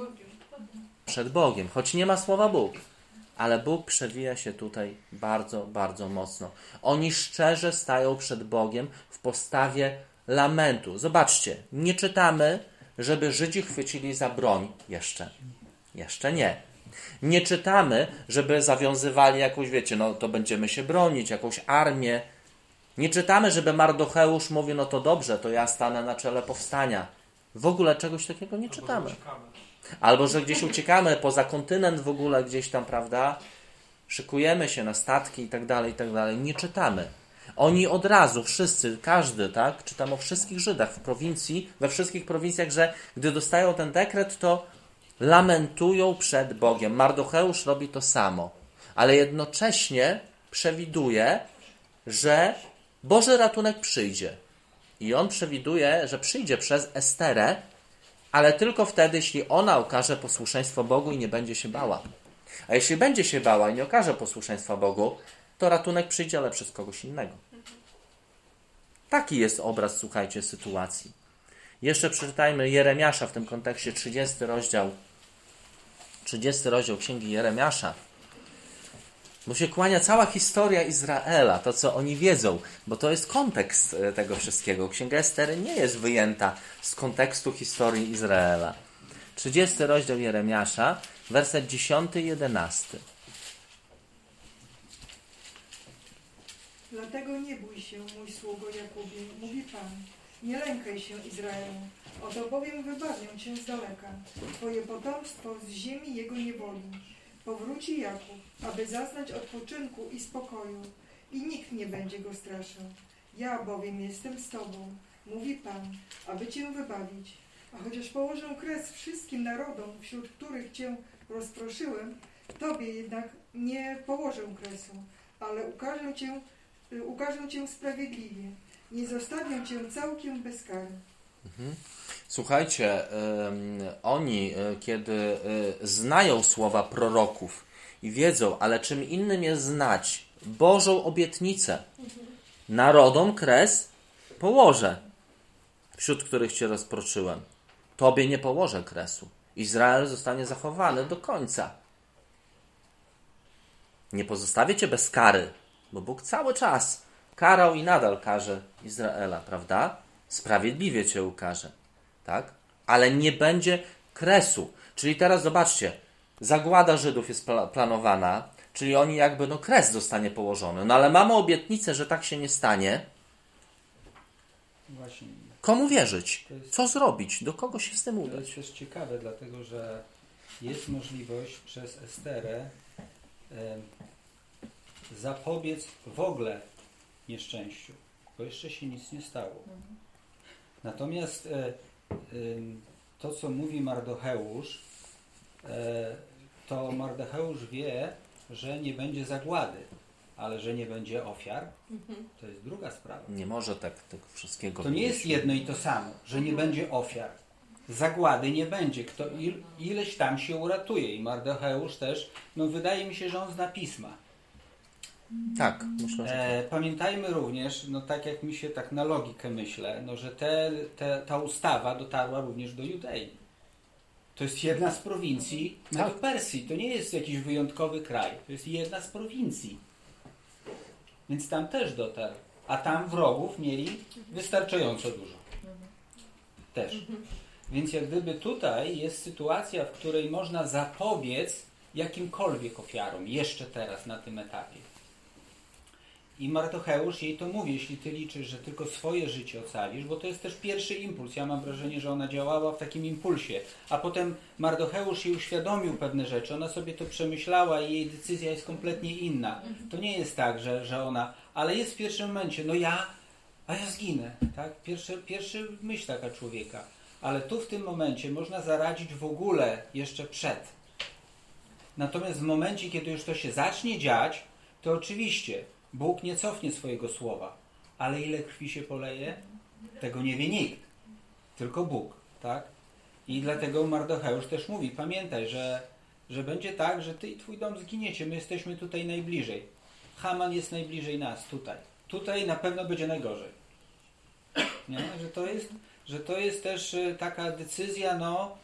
Przed Bogiem, choć nie ma słowa Bóg. Ale Bóg przewija się tutaj bardzo, bardzo mocno. Oni szczerze stają przed Bogiem w postawie lamentu. Zobaczcie, nie czytamy, żeby Żydzi chwycili za broń. Jeszcze nie. Nie czytamy, żeby zawiązywali jakąś, to będziemy się bronić, jakąś armię. Nie czytamy, żeby Mardocheusz mówi: no to dobrze, to ja stanę na czele powstania. W ogóle czegoś takiego nie czytamy. Albo że gdzieś uciekamy poza kontynent w ogóle, gdzieś tam, prawda? Szykujemy się na statki i tak dalej, i tak dalej. Nie czytamy. Oni od razu, wszyscy, każdy, tak? Czytam o wszystkich Żydach w prowincji, we wszystkich prowincjach, że gdy dostają ten dekret, to lamentują przed Bogiem. Mardocheusz robi to samo. Ale jednocześnie przewiduje, że Boży ratunek przyjdzie. I on przewiduje, że przyjdzie przez Esterę, ale tylko wtedy, jeśli ona okaże posłuszeństwo Bogu i nie będzie się bała. A jeśli będzie się bała i nie okaże posłuszeństwa Bogu, to ratunek przyjdzie, ale przez kogoś innego. Taki jest obraz, słuchajcie, sytuacji. Jeszcze przeczytajmy Jeremiasza w tym kontekście, 30 rozdział Księgi Jeremiasza. Bo się kłania cała historia Izraela, to co oni wiedzą, bo to jest kontekst tego wszystkiego. Księga Estery nie jest wyjęta z kontekstu historii Izraela. 30 rozdział Jeremiasza, werset 10 i 11. Dlatego nie bój się, mój sługo Jakubie, mówi Pan. Nie lękaj się, Izraelu, oto bowiem wybawię cię z daleka. Twoje potomstwo z ziemi jego niewoli. Powróci Jakub, aby zaznać odpoczynku i spokoju, i nikt nie będzie go straszył. Ja bowiem jestem z tobą, mówi Pan, aby cię wybawić. A chociaż położę kres wszystkim narodom, wśród których cię rozproszyłem, tobie jednak nie położę kresu, ale ukażę cię sprawiedliwie. Nie zostawię cię całkiem bez kary. Słuchajcie, oni, kiedy znają słowa proroków i wiedzą, ale czym innym jest znać Bożą obietnicę. Narodom kres położę, wśród których cię rozproszyłem. Tobie nie położę kresu. Izrael zostanie zachowany do końca. Nie pozostawię cię bez kary, bo Bóg cały czas karał i nadal karze Izraela, prawda? Sprawiedliwie cię ukarze, tak? Ale nie będzie kresu. Czyli teraz zobaczcie, zagłada Żydów jest planowana, czyli oni jakby, kres zostanie położony. No ale mamy obietnicę, że tak się nie stanie. Właśnie. Komu wierzyć? Co zrobić? Do kogo się z tym To udać? jest też ciekawe, dlatego że jest możliwość przez Esterę zapobiec w ogóle nieszczęściu, bo jeszcze się nic nie stało. Natomiast to, co mówi Mardocheusz, to Mardocheusz wie, że nie będzie zagłady, ale że nie będzie ofiar, to jest druga sprawa. Nie może tak tego wszystkiego To nie jest jedno i to samo, że nie będzie ofiar. Zagłady nie będzie. Ileś tam się uratuje. I Mardocheusz też, wydaje mi się, że on zna pisma. Tak, myślę, że Pamiętajmy również, tak jak mi się tak na logikę myślę, że ta ustawa dotarła również do Judei. To jest jedna z prowincji do Persji. To nie jest jakiś wyjątkowy kraj. To jest jedna z prowincji. Więc tam też dotarł. A tam wrogów mieli wystarczająco dużo. Też. Więc jak gdyby tutaj jest sytuacja, w której można zapobiec jakimkolwiek ofiarom. Jeszcze teraz na tym etapie. I Mardocheusz jej to mówi, jeśli ty liczysz, że tylko swoje życie ocalisz, bo to jest też pierwszy impuls. Ja mam wrażenie, że ona działała w takim impulsie. A potem Mardocheusz jej uświadomił pewne rzeczy. Ona sobie to przemyślała i jej decyzja jest kompletnie inna. To nie jest tak, że ona... Ale jest w pierwszym momencie, ja zginę. Tak? Pierwszy myśl taka człowieka. Ale tu w tym momencie można zaradzić w ogóle jeszcze przed. Natomiast w momencie, kiedy już to się zacznie dziać, to oczywiście Bóg nie cofnie swojego słowa. Ale ile krwi się poleje? Tego nie wie nikt. Tylko Bóg. Tak? I dlatego Mardocheusz też mówi, pamiętaj, że będzie tak, że ty i twój dom zginiecie. My jesteśmy tutaj najbliżej. Haman jest najbliżej nas tutaj. Tutaj na pewno będzie najgorzej. Nie? Że to jest też taka decyzja,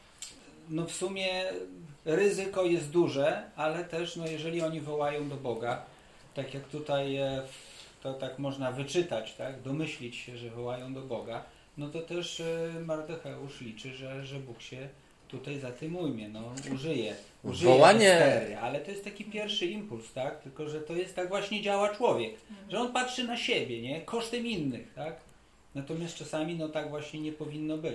w sumie ryzyko jest duże, ale też jeżeli oni wołają do Boga, tak jak tutaj to tak można wyczytać, tak? Domyślić się, że wołają do Boga, to też Mardocheusz liczy, że Bóg się tutaj za tym ujmie, użyje Estery, ale to jest taki pierwszy impuls, tak? Tylko że to jest tak właśnie działa człowiek, że on patrzy na siebie, nie? Kosztem innych, tak? Natomiast czasami tak właśnie nie powinno być.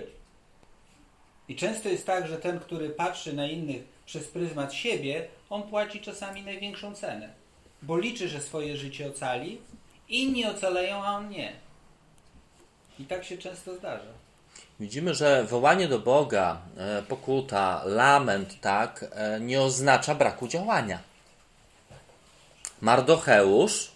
I często jest tak, że ten, który patrzy na innych przez pryzmat siebie, on płaci czasami największą cenę. Bo liczy, że swoje życie ocali, inni ocaleją, a on nie. I tak się często zdarza. Widzimy, że wołanie do Boga, pokuta, lament, tak, nie oznacza braku działania. Mardocheusz,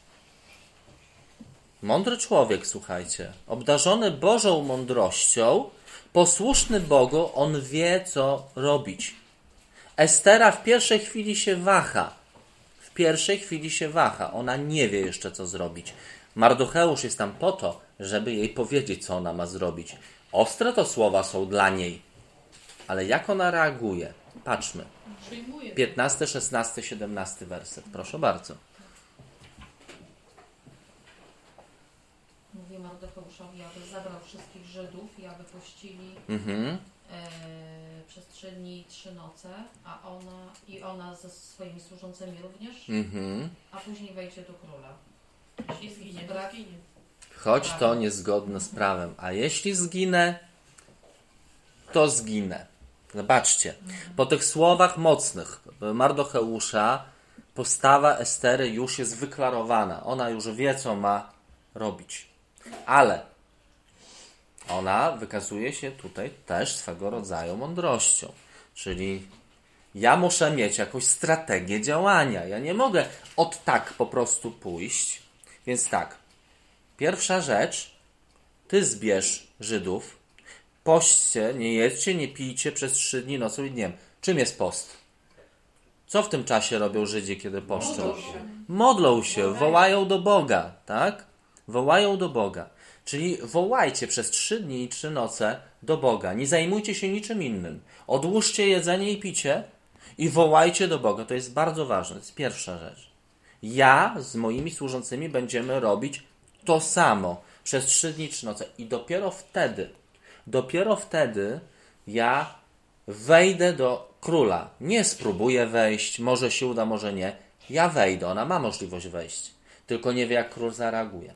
mądry człowiek, słuchajcie, obdarzony Bożą mądrością, posłuszny Bogu, on wie, co robić. Estera w pierwszej chwili się waha. W pierwszej chwili się waha. Ona nie wie jeszcze, co zrobić. Mardocheusz jest tam po to, żeby jej powiedzieć, co ona ma zrobić. Ostre to słowa są dla niej. Ale jak ona reaguje? Patrzmy. 15, 16, 17 werset. Proszę bardzo. Mówi Mardocheuszowi, aby zabrał wszystkich Żydów i aby pościli przez 3 dni i 3 noce, a ona ze swoimi służącymi również, a później wejdzie do króla. Jeśli zginie, to zginie. Choć to niezgodne z prawem. A jeśli zginę, to zginę. Zobaczcie, po tych słowach mocnych Mardocheusza postawa Estery już jest wyklarowana. Ona już wie, co ma robić. Ale ona wykazuje się tutaj też swego rodzaju mądrością. Czyli ja muszę mieć jakąś strategię działania. Ja nie mogę od tak po prostu pójść. Więc tak, pierwsza rzecz, ty zbierz Żydów, pośćcie, nie jedzcie, nie pijcie przez 3 dni nocą i dniem. Czym jest post? Co w tym czasie robią Żydzi, kiedy poszczą? Modlą się, wołają do Boga, tak? Wołają do Boga. Czyli wołajcie przez 3 dni i 3 noce do Boga. Nie zajmujcie się niczym innym. Odłóżcie jedzenie i picie i wołajcie do Boga. To jest bardzo ważne. To jest pierwsza rzecz. Ja z moimi służącymi będziemy robić to samo przez 3 dni i 3 noce. I dopiero wtedy ja wejdę do króla. Nie spróbuję wejść, może się uda, może nie. Ja wejdę, ona ma możliwość wejść. Tylko nie wie, jak król zareaguje.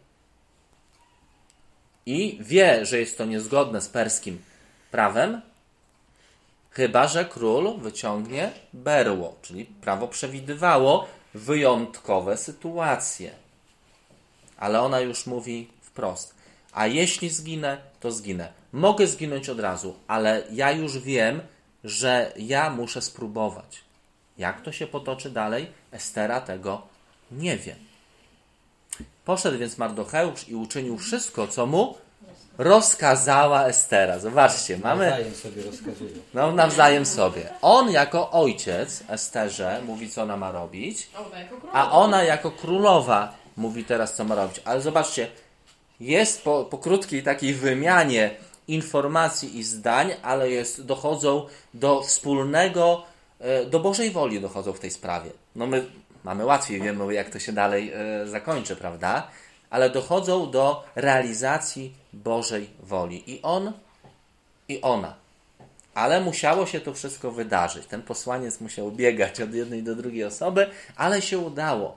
I wie, że jest to niezgodne z perskim prawem, chyba że król wyciągnie berło, czyli prawo przewidywało wyjątkowe sytuacje. Ale ona już mówi wprost. A jeśli zginę, to zginę. Mogę zginąć od razu, ale ja już wiem, że ja muszę spróbować. Jak to się potoczy dalej? Estera tego nie wie. Poszedł więc Mardocheusz i uczynił wszystko, co mu rozkazała Estera. Zobaczcie, mamy... Nawzajem sobie rozkazują. No, nawzajem sobie. On jako ojciec Esterze mówi, co ona ma robić, a ona jako królowa mówi teraz, co ma robić. Ale zobaczcie, jest po krótkiej takiej wymianie informacji i zdań, ale dochodzą do wspólnego, do Bożej woli dochodzą w tej sprawie. No my mamy łatwiej, wiemy, jak to się dalej zakończy, prawda? Ale dochodzą do realizacji Bożej woli. I on, i ona. Ale musiało się to wszystko wydarzyć. Ten posłaniec musiał biegać od jednej do drugiej osoby, ale się udało.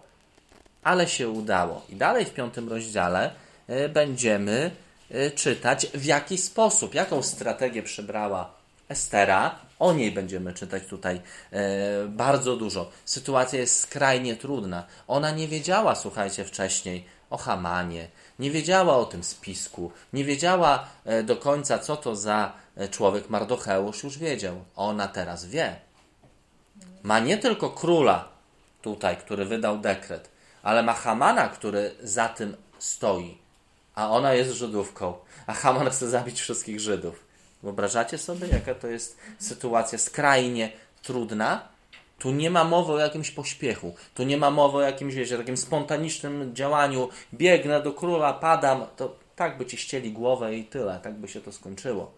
I dalej w 5 rozdziale będziemy czytać, w jaki sposób, jaką strategię przybrała Estera. O niej będziemy czytać tutaj bardzo dużo. Sytuacja jest skrajnie trudna. Ona nie wiedziała, słuchajcie, wcześniej o Hamanie, nie wiedziała o tym spisku, nie wiedziała do końca, co to za człowiek. Mardocheusz już wiedział. Ona teraz wie. Ma nie tylko króla tutaj, który wydał dekret, ale ma Hamana, który za tym stoi. A ona jest Żydówką, a Haman chce zabić wszystkich Żydów. Wyobrażacie sobie, jaka to jest sytuacja skrajnie trudna? Tu nie ma mowy o jakimś pośpiechu. Tu nie ma mowy o jakimś, wiecie, takim spontanicznym działaniu. Biegnę do króla, padam. To tak by ci ścieli głowę i tyle. Tak by się to skończyło.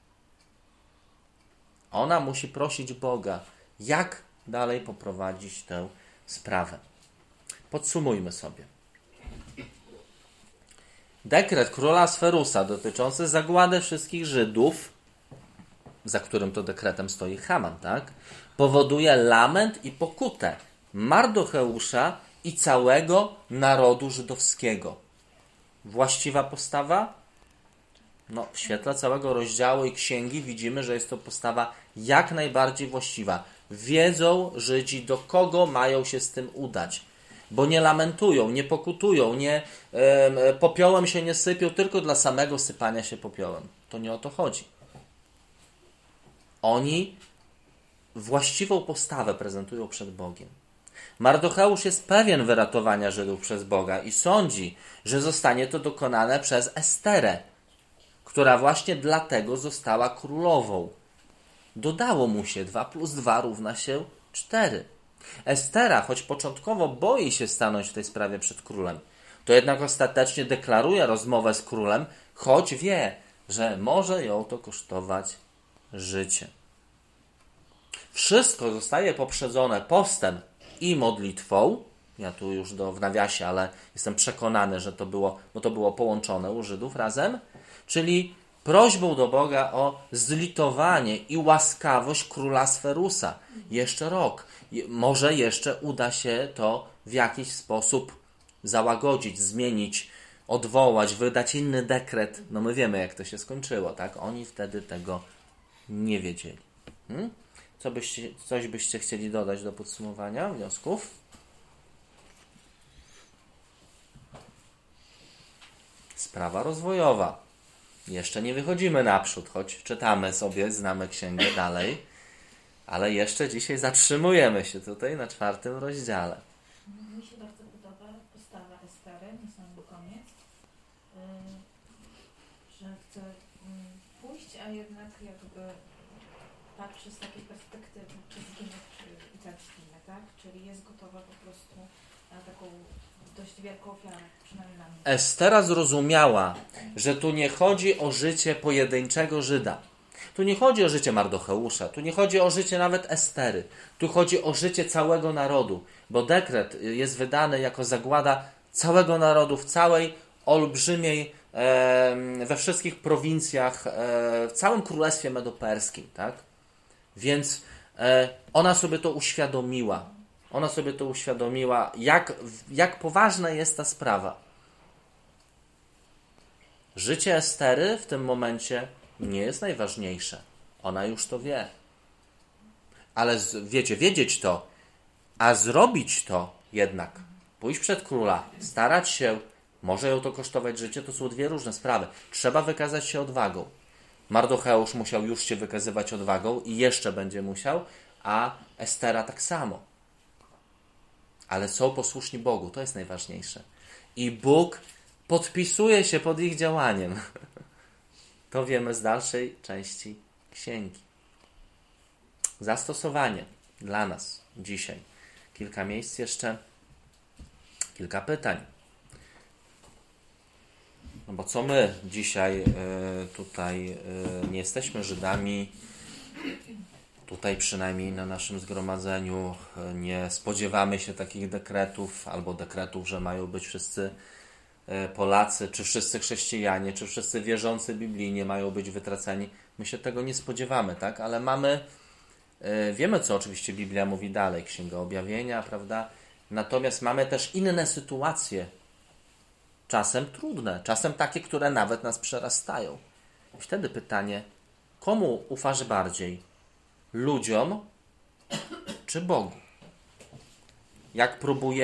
Ona musi prosić Boga, jak dalej poprowadzić tę sprawę. Podsumujmy sobie. Dekret króla Asferusa dotyczący zagłady wszystkich Żydów, za którym to dekretem stoi Haman, tak? Powoduje lament i pokutę Mardocheusza i całego narodu żydowskiego. Właściwa postawa? No, w świetle całego rozdziału i księgi widzimy, że jest to postawa jak najbardziej właściwa. Wiedzą Żydzi, do kogo mają się z tym udać. Bo nie lamentują, nie pokutują, popiołem się nie sypią tylko dla samego sypania się popiołem. To nie o to chodzi. Oni właściwą postawę prezentują przed Bogiem. Mardocheusz jest pewien wyratowania Żydów przez Boga i sądzi, że zostanie to dokonane przez Esterę, która właśnie dlatego została królową. Dodało mu się 2 + 2 równa się 4. Estera, choć początkowo boi się stanąć w tej sprawie przed królem, to jednak ostatecznie deklaruje rozmowę z królem, choć wie, że może ją to kosztować życie. Wszystko zostaje poprzedzone postem i modlitwą. Ja tu już w nawiasie, ale jestem przekonany, że to było połączone u Żydów razem. Czyli prośbą do Boga o zlitowanie i łaskawość króla Asferusa. Jeszcze rok. Może jeszcze uda się to w jakiś sposób załagodzić, zmienić, odwołać, wydać inny dekret. No my wiemy, jak to się skończyło, tak? Oni wtedy tego nie wiedzieli. Coś byście chcieli dodać do podsumowania wniosków? Sprawa rozwojowa. Jeszcze nie wychodzimy naprzód, choć czytamy sobie, znamy księgę dalej, ale jeszcze dzisiaj zatrzymujemy się tutaj na 4 rozdziale. Mi się bardzo podoba postawa Estery na samym koniec, że chce pójść, a jednak jakby patrzy z takiej perspektywy, czy zginę, czy i tak zginę, tak? Czyli jest gotowa po prostu na taką dość wielką ofiarę, przynajmniej na mnie. Estera zrozumiała, że tu nie chodzi o życie pojedynczego Żyda. Tu nie chodzi o życie Mardocheusza, tu nie chodzi o życie nawet Estery. Tu chodzi o życie całego narodu, bo dekret jest wydany jako zagłada całego narodu, w całej olbrzymiej, we wszystkich prowincjach, w całym królestwie medoperskim, tak? Więc ona sobie to uświadomiła. Ona sobie to uświadomiła, jak poważna jest ta sprawa. Życie Estery w tym momencie nie jest najważniejsze. Ona już to wie. Ale wiedzieć to, a zrobić to jednak, pójść przed króla, starać się, może ją to kosztować życie, to są dwie różne sprawy. Trzeba wykazać się odwagą. Mardocheusz musiał już się wykazywać odwagą i jeszcze będzie musiał, a Estera tak samo. Ale są posłuszni Bogu, to jest najważniejsze. I Bóg podpisuje się pod ich działaniem. To wiemy z dalszej części księgi. Zastosowanie dla nas dzisiaj. Kilka miejsc jeszcze, kilka pytań. No bo co my dzisiaj tutaj nie jesteśmy Żydami, tutaj przynajmniej na naszym zgromadzeniu nie spodziewamy się takich dekretów, albo dekretów, że mają być wszyscy Polacy, czy wszyscy chrześcijanie, czy wszyscy wierzący biblijnie mają być wytraceni. My się tego nie spodziewamy, tak? Ale wiemy, co oczywiście Biblia mówi dalej, Księga Objawienia, prawda? Natomiast mamy też inne sytuacje, czasem trudne, czasem takie, które nawet nas przerastają. I wtedy pytanie, komu ufasz bardziej? Ludziom czy Bogu? Jak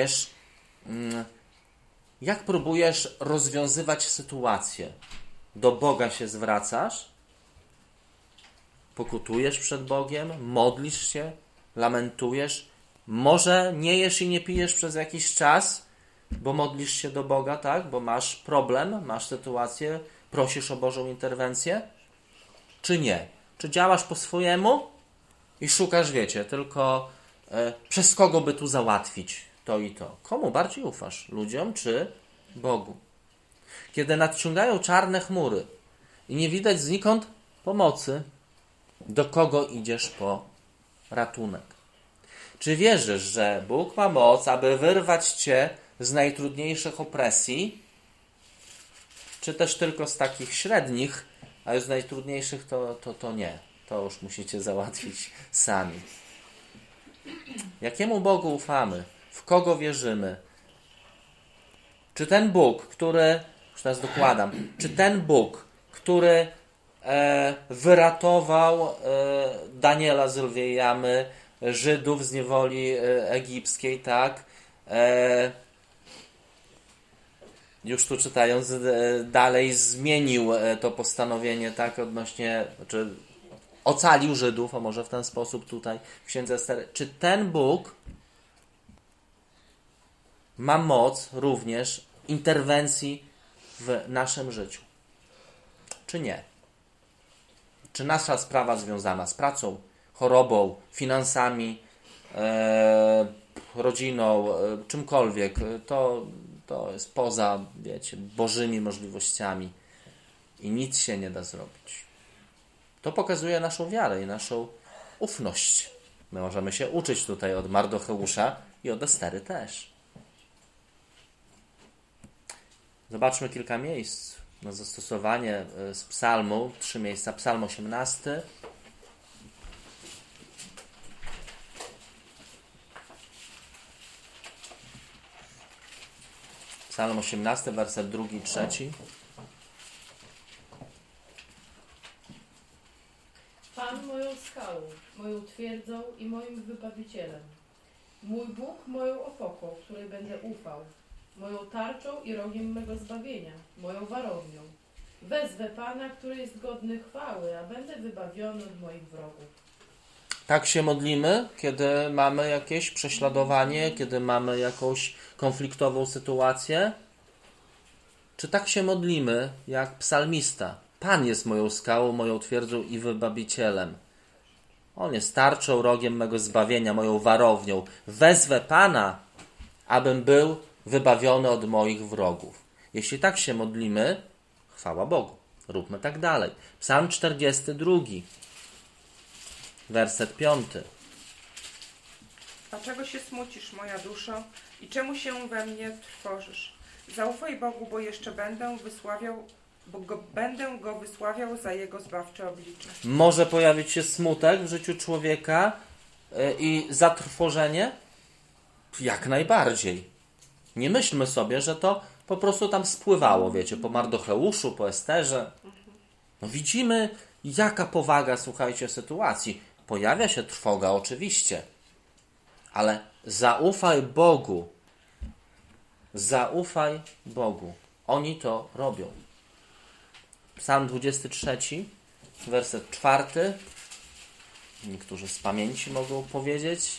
próbujesz rozwiązywać sytuację? Do Boga się zwracasz? Pokutujesz przed Bogiem? Modlisz się? Lamentujesz? Może nie jesz i nie pijesz przez jakiś czas, bo modlisz się do Boga, tak? Bo masz problem, masz sytuację, prosisz o Bożą interwencję? Czy nie? Czy działasz po swojemu i szukasz, tylko przez kogo by tu załatwić to i to? Komu bardziej ufasz? Ludziom czy Bogu? Kiedy nadciągają czarne chmury i nie widać znikąd pomocy, do kogo idziesz po ratunek? Czy wierzysz, że Bóg ma moc, aby wyrwać cię z najtrudniejszych opresji, czy też tylko z takich średnich, a z najtrudniejszych to nie. To już musicie załatwić sami. Jakiemu Bogu ufamy? W kogo wierzymy? Czy ten Bóg, który, już teraz dokładam, czy ten Bóg, który wyratował Daniela z lwiej jamy, Żydów z niewoli egipskiej, tak? Już tu czytając dalej, zmienił to postanowienie, tak? Odnośnie, ocalił Żydów, a może w ten sposób tutaj w Księdze Estery. Czy ten Bóg ma moc również interwencji w naszym życiu? Czy nie? Czy nasza sprawa związana z pracą, chorobą, finansami, rodziną, czymkolwiek, to jest poza, wiecie, bożymi możliwościami i nic się nie da zrobić. To pokazuje naszą wiarę i naszą ufność. My możemy się uczyć tutaj od Mardocheusza i od Estery też. Zobaczmy kilka miejsc na zastosowanie z psalmu. 3 miejsca. Psalm 18. Psalm 18, werset 2 i 3. Pan moją skałą, moją twierdzą i moim wybawicielem. Mój Bóg moją opoką, której będę ufał. Moją tarczą i rogiem mego zbawienia, moją warownią. Wezwę Pana, który jest godny chwały, a będę wybawiony od moich wrogów. Tak się modlimy, kiedy mamy jakieś prześladowanie, kiedy mamy jakąś konfliktową sytuację? Czy tak się modlimy jak psalmista? Pan jest moją skałą, moją twierdzą i wybawicielem. On jest tarczą, rogiem mego zbawienia, moją warownią. Wezwę Pana, abym był wybawiony od moich wrogów. Jeśli tak się modlimy, chwała Bogu. Róbmy tak dalej. Psalm 42, werset 5. Dlaczego się smucisz, moja duszo, i czemu się we mnie trwożysz? Zaufaj Bogu, bo jeszcze będę go wysławiał za Jego zbawcze oblicze. Może pojawić się smutek w życiu człowieka i zatrwożenie? Jak najbardziej. Nie myślmy sobie, że to po prostu tam spływało, wiecie, po Mardocheuszu, po Esterze. No widzimy, jaka powaga, słuchajcie, sytuacji. Pojawia się trwoga, oczywiście, ale zaufaj Bogu. Zaufaj Bogu. Oni to robią. Psalm 23, werset 4. Niektórzy z pamięci mogą powiedzieć.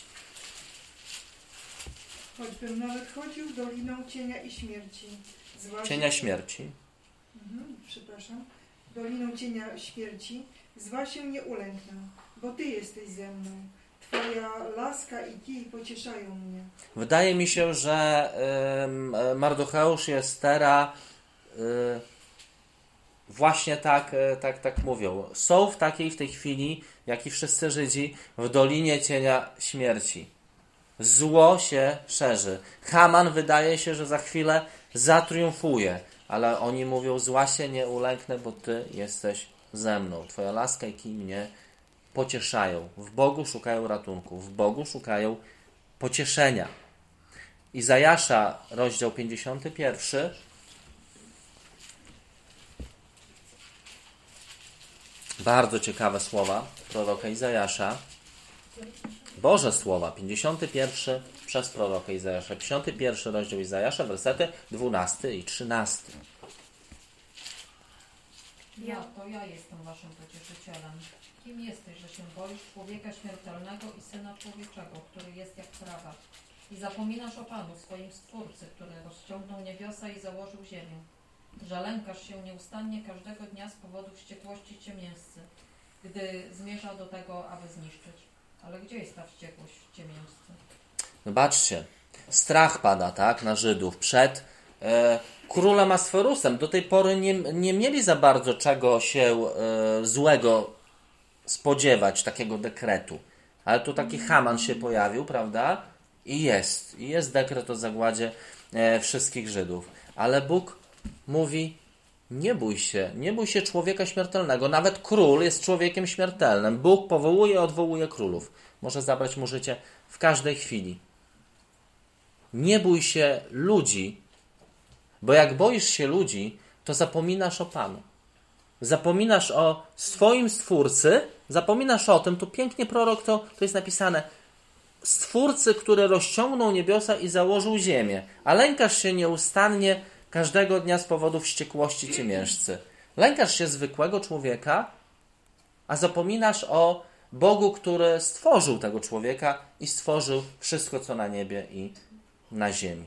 Choćbym nawet chodził doliną cienia i śmierci. Cienia śmierci. Przepraszam. Doliną cienia śmierci. Zła się nie ulęknę, bo Ty jesteś ze mną. Twoja laska i kij pocieszają mnie. Wydaje mi się, że Mardocheusz i Estera właśnie tak mówią. Są w tej chwili, jak i wszyscy Żydzi, w dolinie cienia śmierci. Zło się szerzy. Haman wydaje się, że za chwilę zatriumfuje, ale oni mówią, zła się nie ulęknę, bo Ty jesteś ze mną. Twoja laska i kij mnie pocieszają. W Bogu szukają ratunku. W Bogu szukają pocieszenia. Izajasza, rozdział 51. Bardzo ciekawe słowa proroka Izajasza. Boże słowa, 51 przez proroka Izajasza. 51 rozdział Izajasza, wersety 12 i 13. Ja jestem waszym pocieszycielem. Kim jesteś, że się boisz człowieka śmiertelnego i Syna Człowieczego, który jest jak trawa? I zapominasz o Panu, swoim Stwórcy, który rozciągnął niebiosa i założył ziemię. Że lękasz się nieustannie każdego dnia z powodu wściekłości ciemiężcy, gdy zmierza do tego, aby zniszczyć. Ale gdzie jest ta wściekłość ciemiężcy? Zobaczcie, strach pada, tak, na Żydów przed królem Asferusem. Do tej pory nie mieli za bardzo czego się złego spodziewać, takiego dekretu. Ale tu taki Haman się pojawił, prawda? I jest dekret o zagładzie wszystkich Żydów. Ale Bóg mówi, nie bój się człowieka śmiertelnego. Nawet król jest człowiekiem śmiertelnym. Bóg powołuje i odwołuje królów. Może zabrać mu życie w każdej chwili. Nie bój się ludzi, bo jak boisz się ludzi, to zapominasz o Panu. Zapominasz o swoim Stwórcy, zapominasz o tym, tu pięknie prorok to jest napisane, Stwórcy, który rozciągnął niebiosa i założył ziemię, a lękasz się nieustannie każdego dnia z powodu wściekłości ciemiężcy. Lękasz się zwykłego człowieka, a zapominasz o Bogu, który stworzył tego człowieka i stworzył wszystko, co na niebie i na ziemi.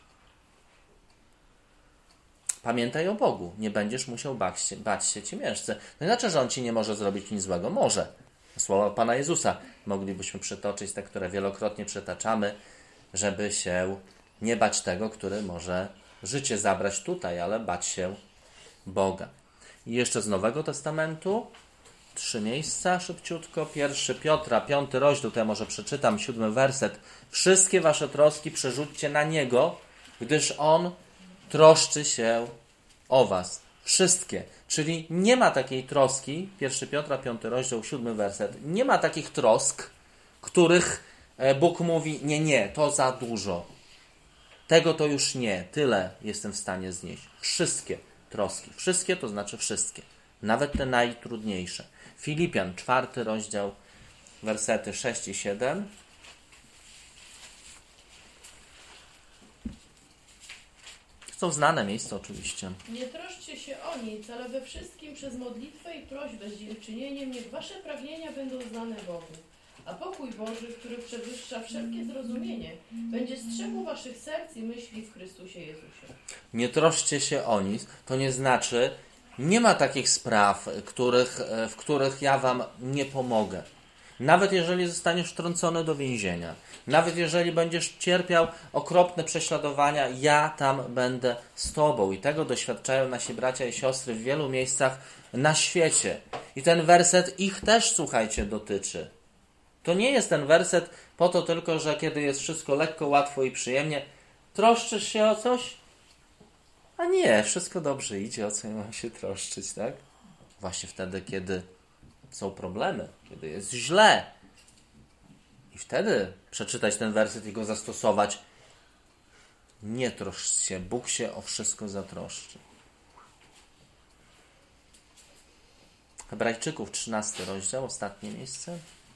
Pamiętaj o Bogu. Nie będziesz musiał bać się ciemiężcy. No inaczej, że On ci nie może zrobić nic złego. Może. Słowa Pana Jezusa moglibyśmy przytoczyć, te, które wielokrotnie przytaczamy, żeby się nie bać tego, który może życie zabrać tutaj, ale bać się Boga. I jeszcze z Nowego Testamentu 3 miejsca, szybciutko. 1 Piotra, 5 rozdział, to ja może przeczytam, 7 werset. Wszystkie wasze troski przerzućcie na Niego, gdyż On troszczy się o was. Wszystkie. Czyli nie ma takiej troski, 1 Piotra, 5 rozdział, 7 werset, nie ma takich trosk, których Bóg mówi, nie, to za dużo. Tego to już nie, tyle jestem w stanie znieść. Wszystkie troski. Wszystkie to znaczy wszystkie. Nawet te najtrudniejsze. Filipian, 4 rozdział, wersety 6 i 7. Są znane miejsca oczywiście. Nie troszczcie się o nic, ale we wszystkim przez modlitwę i prośbę z dziękczynieniem niech wasze pragnienia będą znane Bogu. A pokój Boży, który przewyższa wszelkie zrozumienie, będzie strzegł waszych serc i myśli w Chrystusie Jezusie. Nie troszczcie się o nic, to nie znaczy, nie ma takich spraw, w których ja wam nie pomogę. Nawet jeżeli zostaniesz wtrącony do więzienia, nawet jeżeli będziesz cierpiał okropne prześladowania, ja tam będę z tobą. I tego doświadczają nasi bracia i siostry w wielu miejscach na świecie. I ten werset ich też, słuchajcie, dotyczy. To nie jest ten werset po to tylko, że kiedy jest wszystko lekko, łatwo i przyjemnie, troszczysz się o coś? A nie, wszystko dobrze idzie, o co ja mam się troszczyć, tak? Właśnie wtedy, kiedy są problemy, kiedy jest źle. I wtedy przeczytać ten werset i go zastosować. Nie troszcz się, Bóg się o wszystko zatroszczy. Hebrajczyków, 13 rozdział, ostatnie miejsce.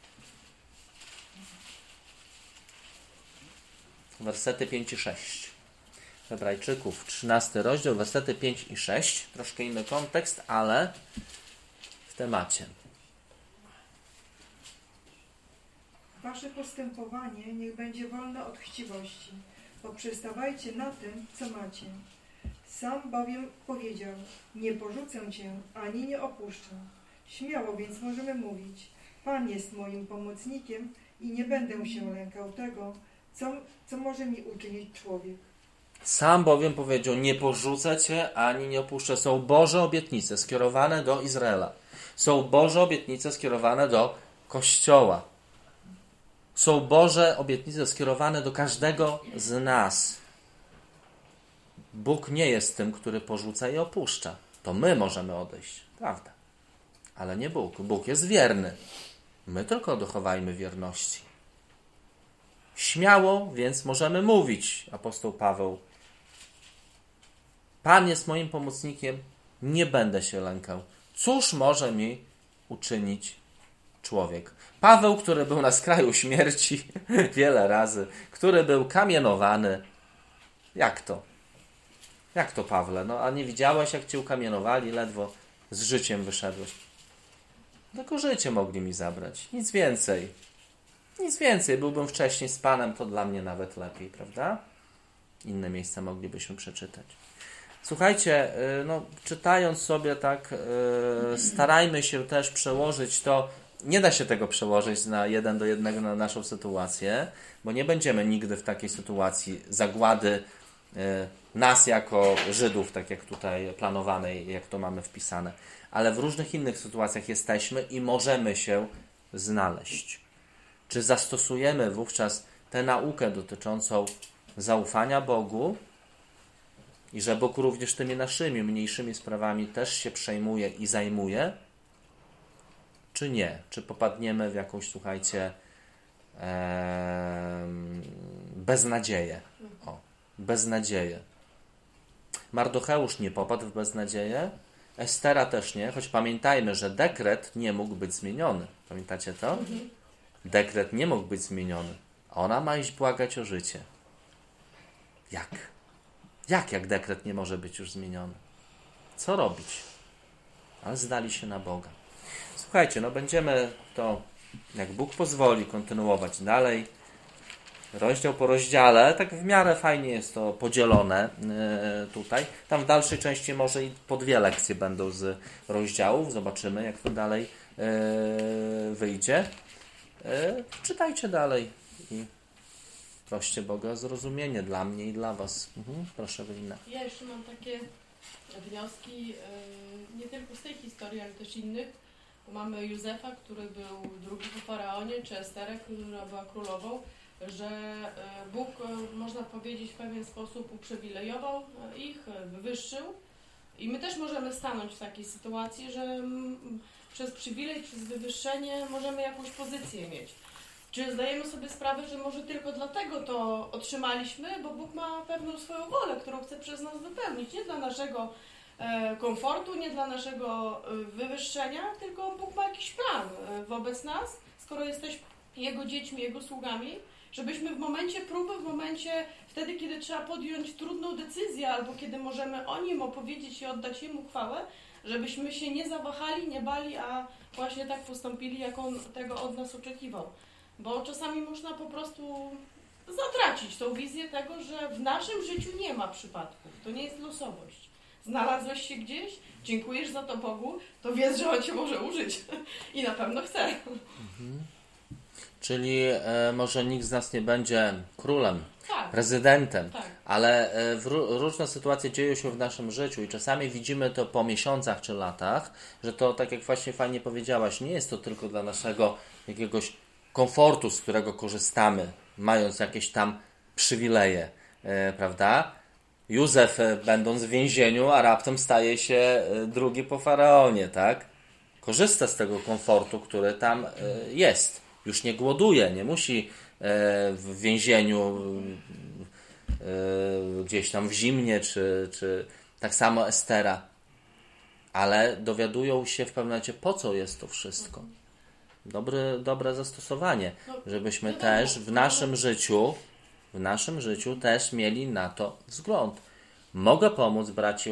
Wersety 5 i 6. Hebrajczyków, 13 rozdział, wersety 5 i 6. Troszkę inny kontekst, ale w temacie. Wasze postępowanie niech będzie wolne od chciwości, poprzestawajcie na tym, co macie. Sam bowiem powiedział, nie porzucę cię, ani nie opuszczę. Śmiało więc możemy mówić, Pan jest moim pomocnikiem i nie będę się lękał tego, co może mi uczynić człowiek. Sam bowiem powiedział, nie porzucę cię, ani nie opuszczę. Są Boże obietnice skierowane do Izraela. Są Boże obietnice skierowane do Kościoła. Są Boże obietnice skierowane do każdego z nas. Bóg nie jest tym, który porzuca i opuszcza. To my możemy odejść, prawda? Ale nie Bóg. Bóg jest wierny. My tylko dochowajmy wierności. Śmiało więc możemy mówić, apostoł Paweł. Pan jest moim pomocnikiem, nie będę się lękał. Cóż może mi uczynić człowiek? Paweł, który był na skraju śmierci wiele razy, który był kamienowany. Jak to? Jak to, Pawle? No, a nie widziałeś, jak cię ukamienowali, ledwo z życiem wyszedłeś. Tylko życie mogli mi zabrać. Nic więcej. Nic więcej. Byłbym wcześniej z Panem, to dla mnie nawet lepiej, prawda? Inne miejsca moglibyśmy przeczytać. Słuchajcie, no, czytając sobie tak, starajmy się też przełożyć to. Nie da się tego przełożyć na 1 do 1 na naszą sytuację, bo nie będziemy nigdy w takiej sytuacji zagłady nas jako Żydów, tak jak tutaj planowanej, jak to mamy wpisane. Ale w różnych innych sytuacjach jesteśmy i możemy się znaleźć. Czy zastosujemy wówczas tę naukę dotyczącą zaufania Bogu i że Bóg również tymi naszymi, mniejszymi sprawami też się przejmuje i zajmuje? Czy nie? Czy popadniemy w jakąś, słuchajcie, beznadzieję? O, beznadzieję. Mardocheusz nie popadł w beznadzieję, Estera też nie, choć pamiętajmy, że dekret nie mógł być zmieniony. Pamiętacie to? Dekret nie mógł być zmieniony. Ona ma iść błagać o życie. Jak? Jak dekret nie może być już zmieniony? Co robić? Ale zdali się na Boga. Słuchajcie, no będziemy to, jak Bóg pozwoli, kontynuować dalej. Rozdział po rozdziale. Tak w miarę fajnie jest to podzielone tutaj. Tam w dalszej części może i po 2 lekcje będą z rozdziałów. Zobaczymy, jak to dalej wyjdzie. Czytajcie dalej i proście Boga o zrozumienie dla mnie i dla was. Proszę, Ewelina. Ja jeszcze mam takie wnioski, nie tylko z tej historii, ale też innych. Mamy Józefa, który był drugi po faraonie, czy Esterę, która była królową, że Bóg, można powiedzieć, w pewien sposób uprzywilejował ich, wywyższył. I my też możemy stanąć w takiej sytuacji, że przez przywilej, przez wywyższenie możemy jakąś pozycję mieć. Czy zdajemy sobie sprawę, że może tylko dlatego to otrzymaliśmy, bo Bóg ma pewną swoją wolę, którą chce przez nas wypełnić. Nie dla naszego komfortu, nie dla naszego wywyższenia, tylko Bóg ma jakiś plan wobec nas, skoro jesteśmy Jego dziećmi, Jego sługami, żebyśmy w momencie próby, w momencie wtedy, kiedy trzeba podjąć trudną decyzję, albo kiedy możemy o Nim opowiedzieć i oddać Jemu chwałę, żebyśmy się nie zawahali, nie bali, a właśnie tak postąpili, jak On tego od nas oczekiwał. Bo czasami można po prostu zatracić tą wizję tego, że w naszym życiu nie ma przypadków. To nie jest losowość. Znalazłeś się gdzieś, dziękujesz za to Bogu, to wiesz, że On Cię może użyć i na pewno chce. Czyli może nikt z nas nie będzie królem, Tak. prezydentem, Tak. ale różne sytuacje dzieją się w naszym życiu i czasami widzimy to po miesiącach czy latach, że to, tak jak właśnie fajnie powiedziałaś, nie jest to tylko dla naszego jakiegoś komfortu, z którego korzystamy, mając jakieś tam przywileje, prawda? Józef, będąc w więzieniu, a raptem staje się drugi po faraonie, tak? Korzysta z tego komfortu, który tam jest. Już nie głoduje, nie musi w więzieniu gdzieś tam w zimnie, czy tak samo Estera. Ale dowiadują się w pewnym momencie, po co jest to wszystko. Dobre zastosowanie, żebyśmy też w naszym życiu też mieli na to wzgląd. Mogę pomóc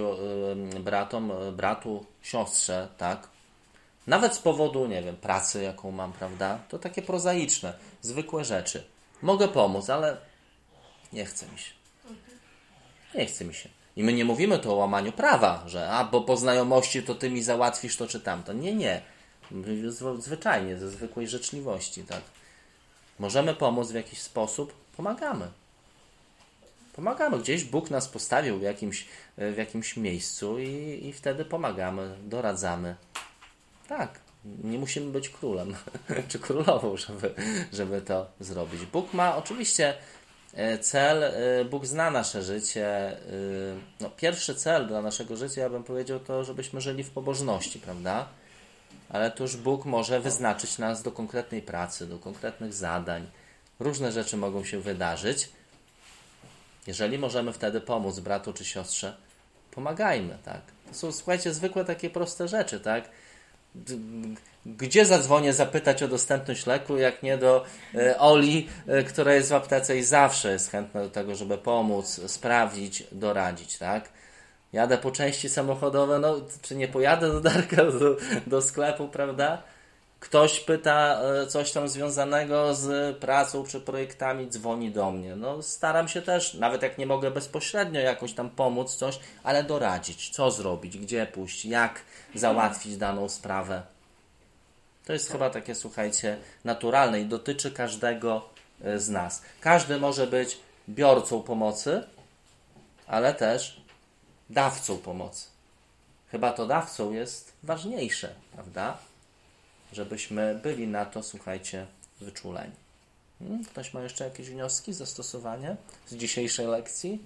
bratu, siostrze, tak? Nawet z powodu, nie wiem, pracy, jaką mam, prawda? To takie prozaiczne, zwykłe rzeczy. Mogę pomóc, ale nie chce mi się. Nie chce mi się. I my nie mówimy tu o łamaniu prawa, że bo po znajomości to ty mi załatwisz to czy tamto. Nie. Zwyczajnie, ze zwykłej życzliwości, tak? Możemy pomóc w jakiś sposób, pomagamy. Gdzieś Bóg nas postawił w jakimś miejscu i wtedy pomagamy, doradzamy. Tak, nie musimy być królem czy królową, żeby to zrobić. Bóg ma oczywiście cel, Bóg zna nasze życie. Pierwszy cel dla naszego życia, ja bym powiedział, to żebyśmy żyli w pobożności, prawda? Ale to już Bóg może wyznaczyć nas do konkretnej pracy, do konkretnych zadań. Różne rzeczy mogą się wydarzyć. Jeżeli możemy wtedy pomóc bratu czy siostrze, pomagajmy, tak? To są, słuchajcie, zwykłe takie proste rzeczy, tak? Gdzie zadzwonię zapytać o dostępność leku, jak nie do Oli, która jest w aptece i zawsze jest chętna do tego, żeby pomóc, sprawdzić, doradzić, tak? Jadę po części samochodowe, czy nie pojadę do Darka, do sklepu, prawda? Ktoś pyta coś tam związanego z pracą czy projektami, dzwoni do mnie. Staram się też, nawet jak nie mogę bezpośrednio jakoś tam pomóc coś, ale doradzić, co zrobić, gdzie pójść, jak załatwić daną sprawę. To jest chyba takie, słuchajcie, naturalne i dotyczy każdego z nas. Każdy może być biorcą pomocy, ale też dawcą pomocy. Chyba to dawcą jest ważniejsze, prawda? Żebyśmy byli na to, słuchajcie, wyczuleni. Ktoś ma jeszcze jakieś wnioski, zastosowania z dzisiejszej lekcji?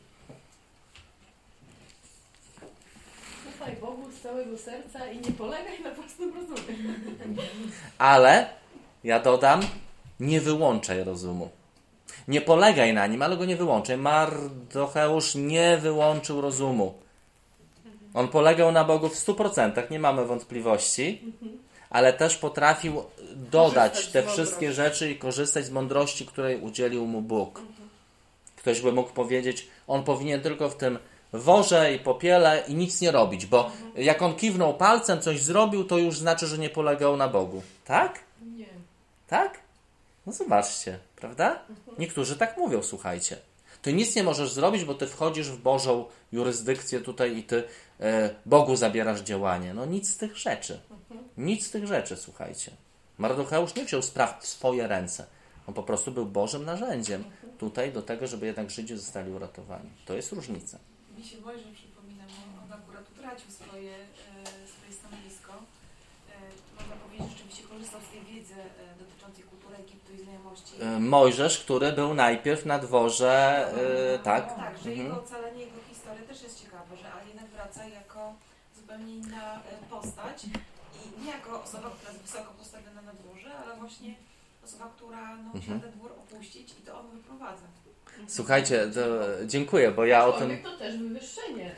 Ufaj Bogu z całego serca i nie polegaj na własnym rozumie. Ale, ja dodam, nie wyłączaj rozumu. Nie polegaj na nim, ale go nie wyłączaj. Mardocheusz nie wyłączył rozumu. On polegał na Bogu w 100%, nie mamy wątpliwości, ale też potrafił dodać te wszystkie rzeczy i korzystać z mądrości, której udzielił mu Bóg. Ktoś by mógł powiedzieć, on powinien tylko w tym worze i popiele i nic nie robić, bo jak on kiwnął palcem, coś zrobił, to już znaczy, że nie polegał na Bogu. Tak? Nie. Tak? Zobaczcie, prawda? Niektórzy tak mówią, słuchajcie. Ty nic nie możesz zrobić, bo ty wchodzisz w Bożą jurysdykcję tutaj i ty Bogu zabierasz działanie. No nic z tych rzeczy. Nic z tych rzeczy, słuchajcie. Mardocheusz nie wziął spraw w swoje ręce. On po prostu był Bożym narzędziem tutaj do tego, żeby jednak Żydzi zostali uratowani. To jest różnica. Mi się Mojżesz przypomina, bo on akurat utracił swoje stanowisko. Można powiedzieć, że rzeczywiście korzystał z tej wiedzy dotyczącej kultury Egiptu i znajomości. Mojżesz, który był najpierw na dworze, tak? Tak, że jego ocalenie, jego historia też jest ciekawa, że ale jednak wraca jako zupełnie inna postać i nie jako osoba, która jest wysoko postawiona na dworze, ale właśnie osoba, która musiała ten dwór opuścić i to on wyprowadza. Słuchajcie, dziękuję, bo ja o tym... To też wywyższenie.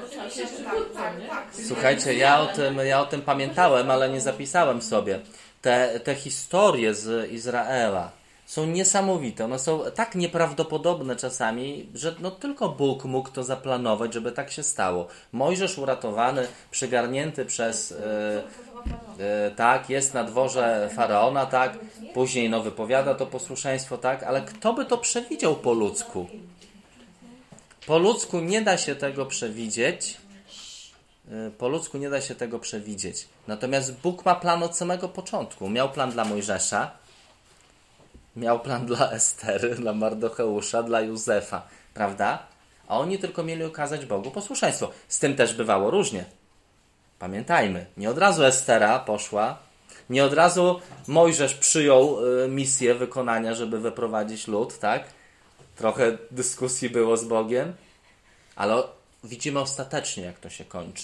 Tak. Słuchajcie, ja o tym pamiętałem, ale nie zapisałem sobie. Te historie z Izraela są niesamowite. One są tak nieprawdopodobne czasami, że no tylko Bóg mógł to zaplanować, żeby tak się stało. Mojżesz uratowany, przygarnięty przez... tak, jest na dworze Faraona, tak, później no wypowiada to posłuszeństwo, tak, ale kto by to przewidział po ludzku? Po ludzku nie da się tego przewidzieć. Po ludzku nie da się tego przewidzieć. Natomiast Bóg ma plan od samego początku. Miał plan dla Mojżesza, miał plan dla Estery, dla Mardocheusza, dla Józefa, prawda? A oni tylko mieli okazać Bogu posłuszeństwo. Z tym też bywało różnie. Pamiętajmy, nie od razu Estera poszła, nie od razu Mojżesz przyjął misję wykonania, żeby wyprowadzić lud, tak? Trochę dyskusji było z Bogiem, ale widzimy ostatecznie, jak to się kończy.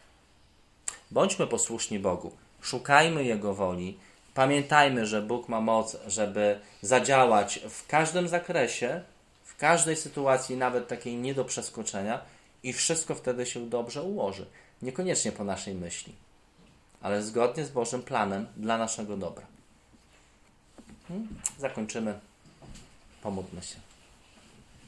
Bądźmy posłuszni Bogu, szukajmy Jego woli, pamiętajmy, że Bóg ma moc, żeby zadziałać w każdym zakresie, w każdej sytuacji, nawet takiej nie do przeskoczenia i wszystko wtedy się dobrze ułoży. Niekoniecznie po naszej myśli, ale zgodnie z Bożym planem dla naszego dobra. Zakończymy. Pomódlmy się.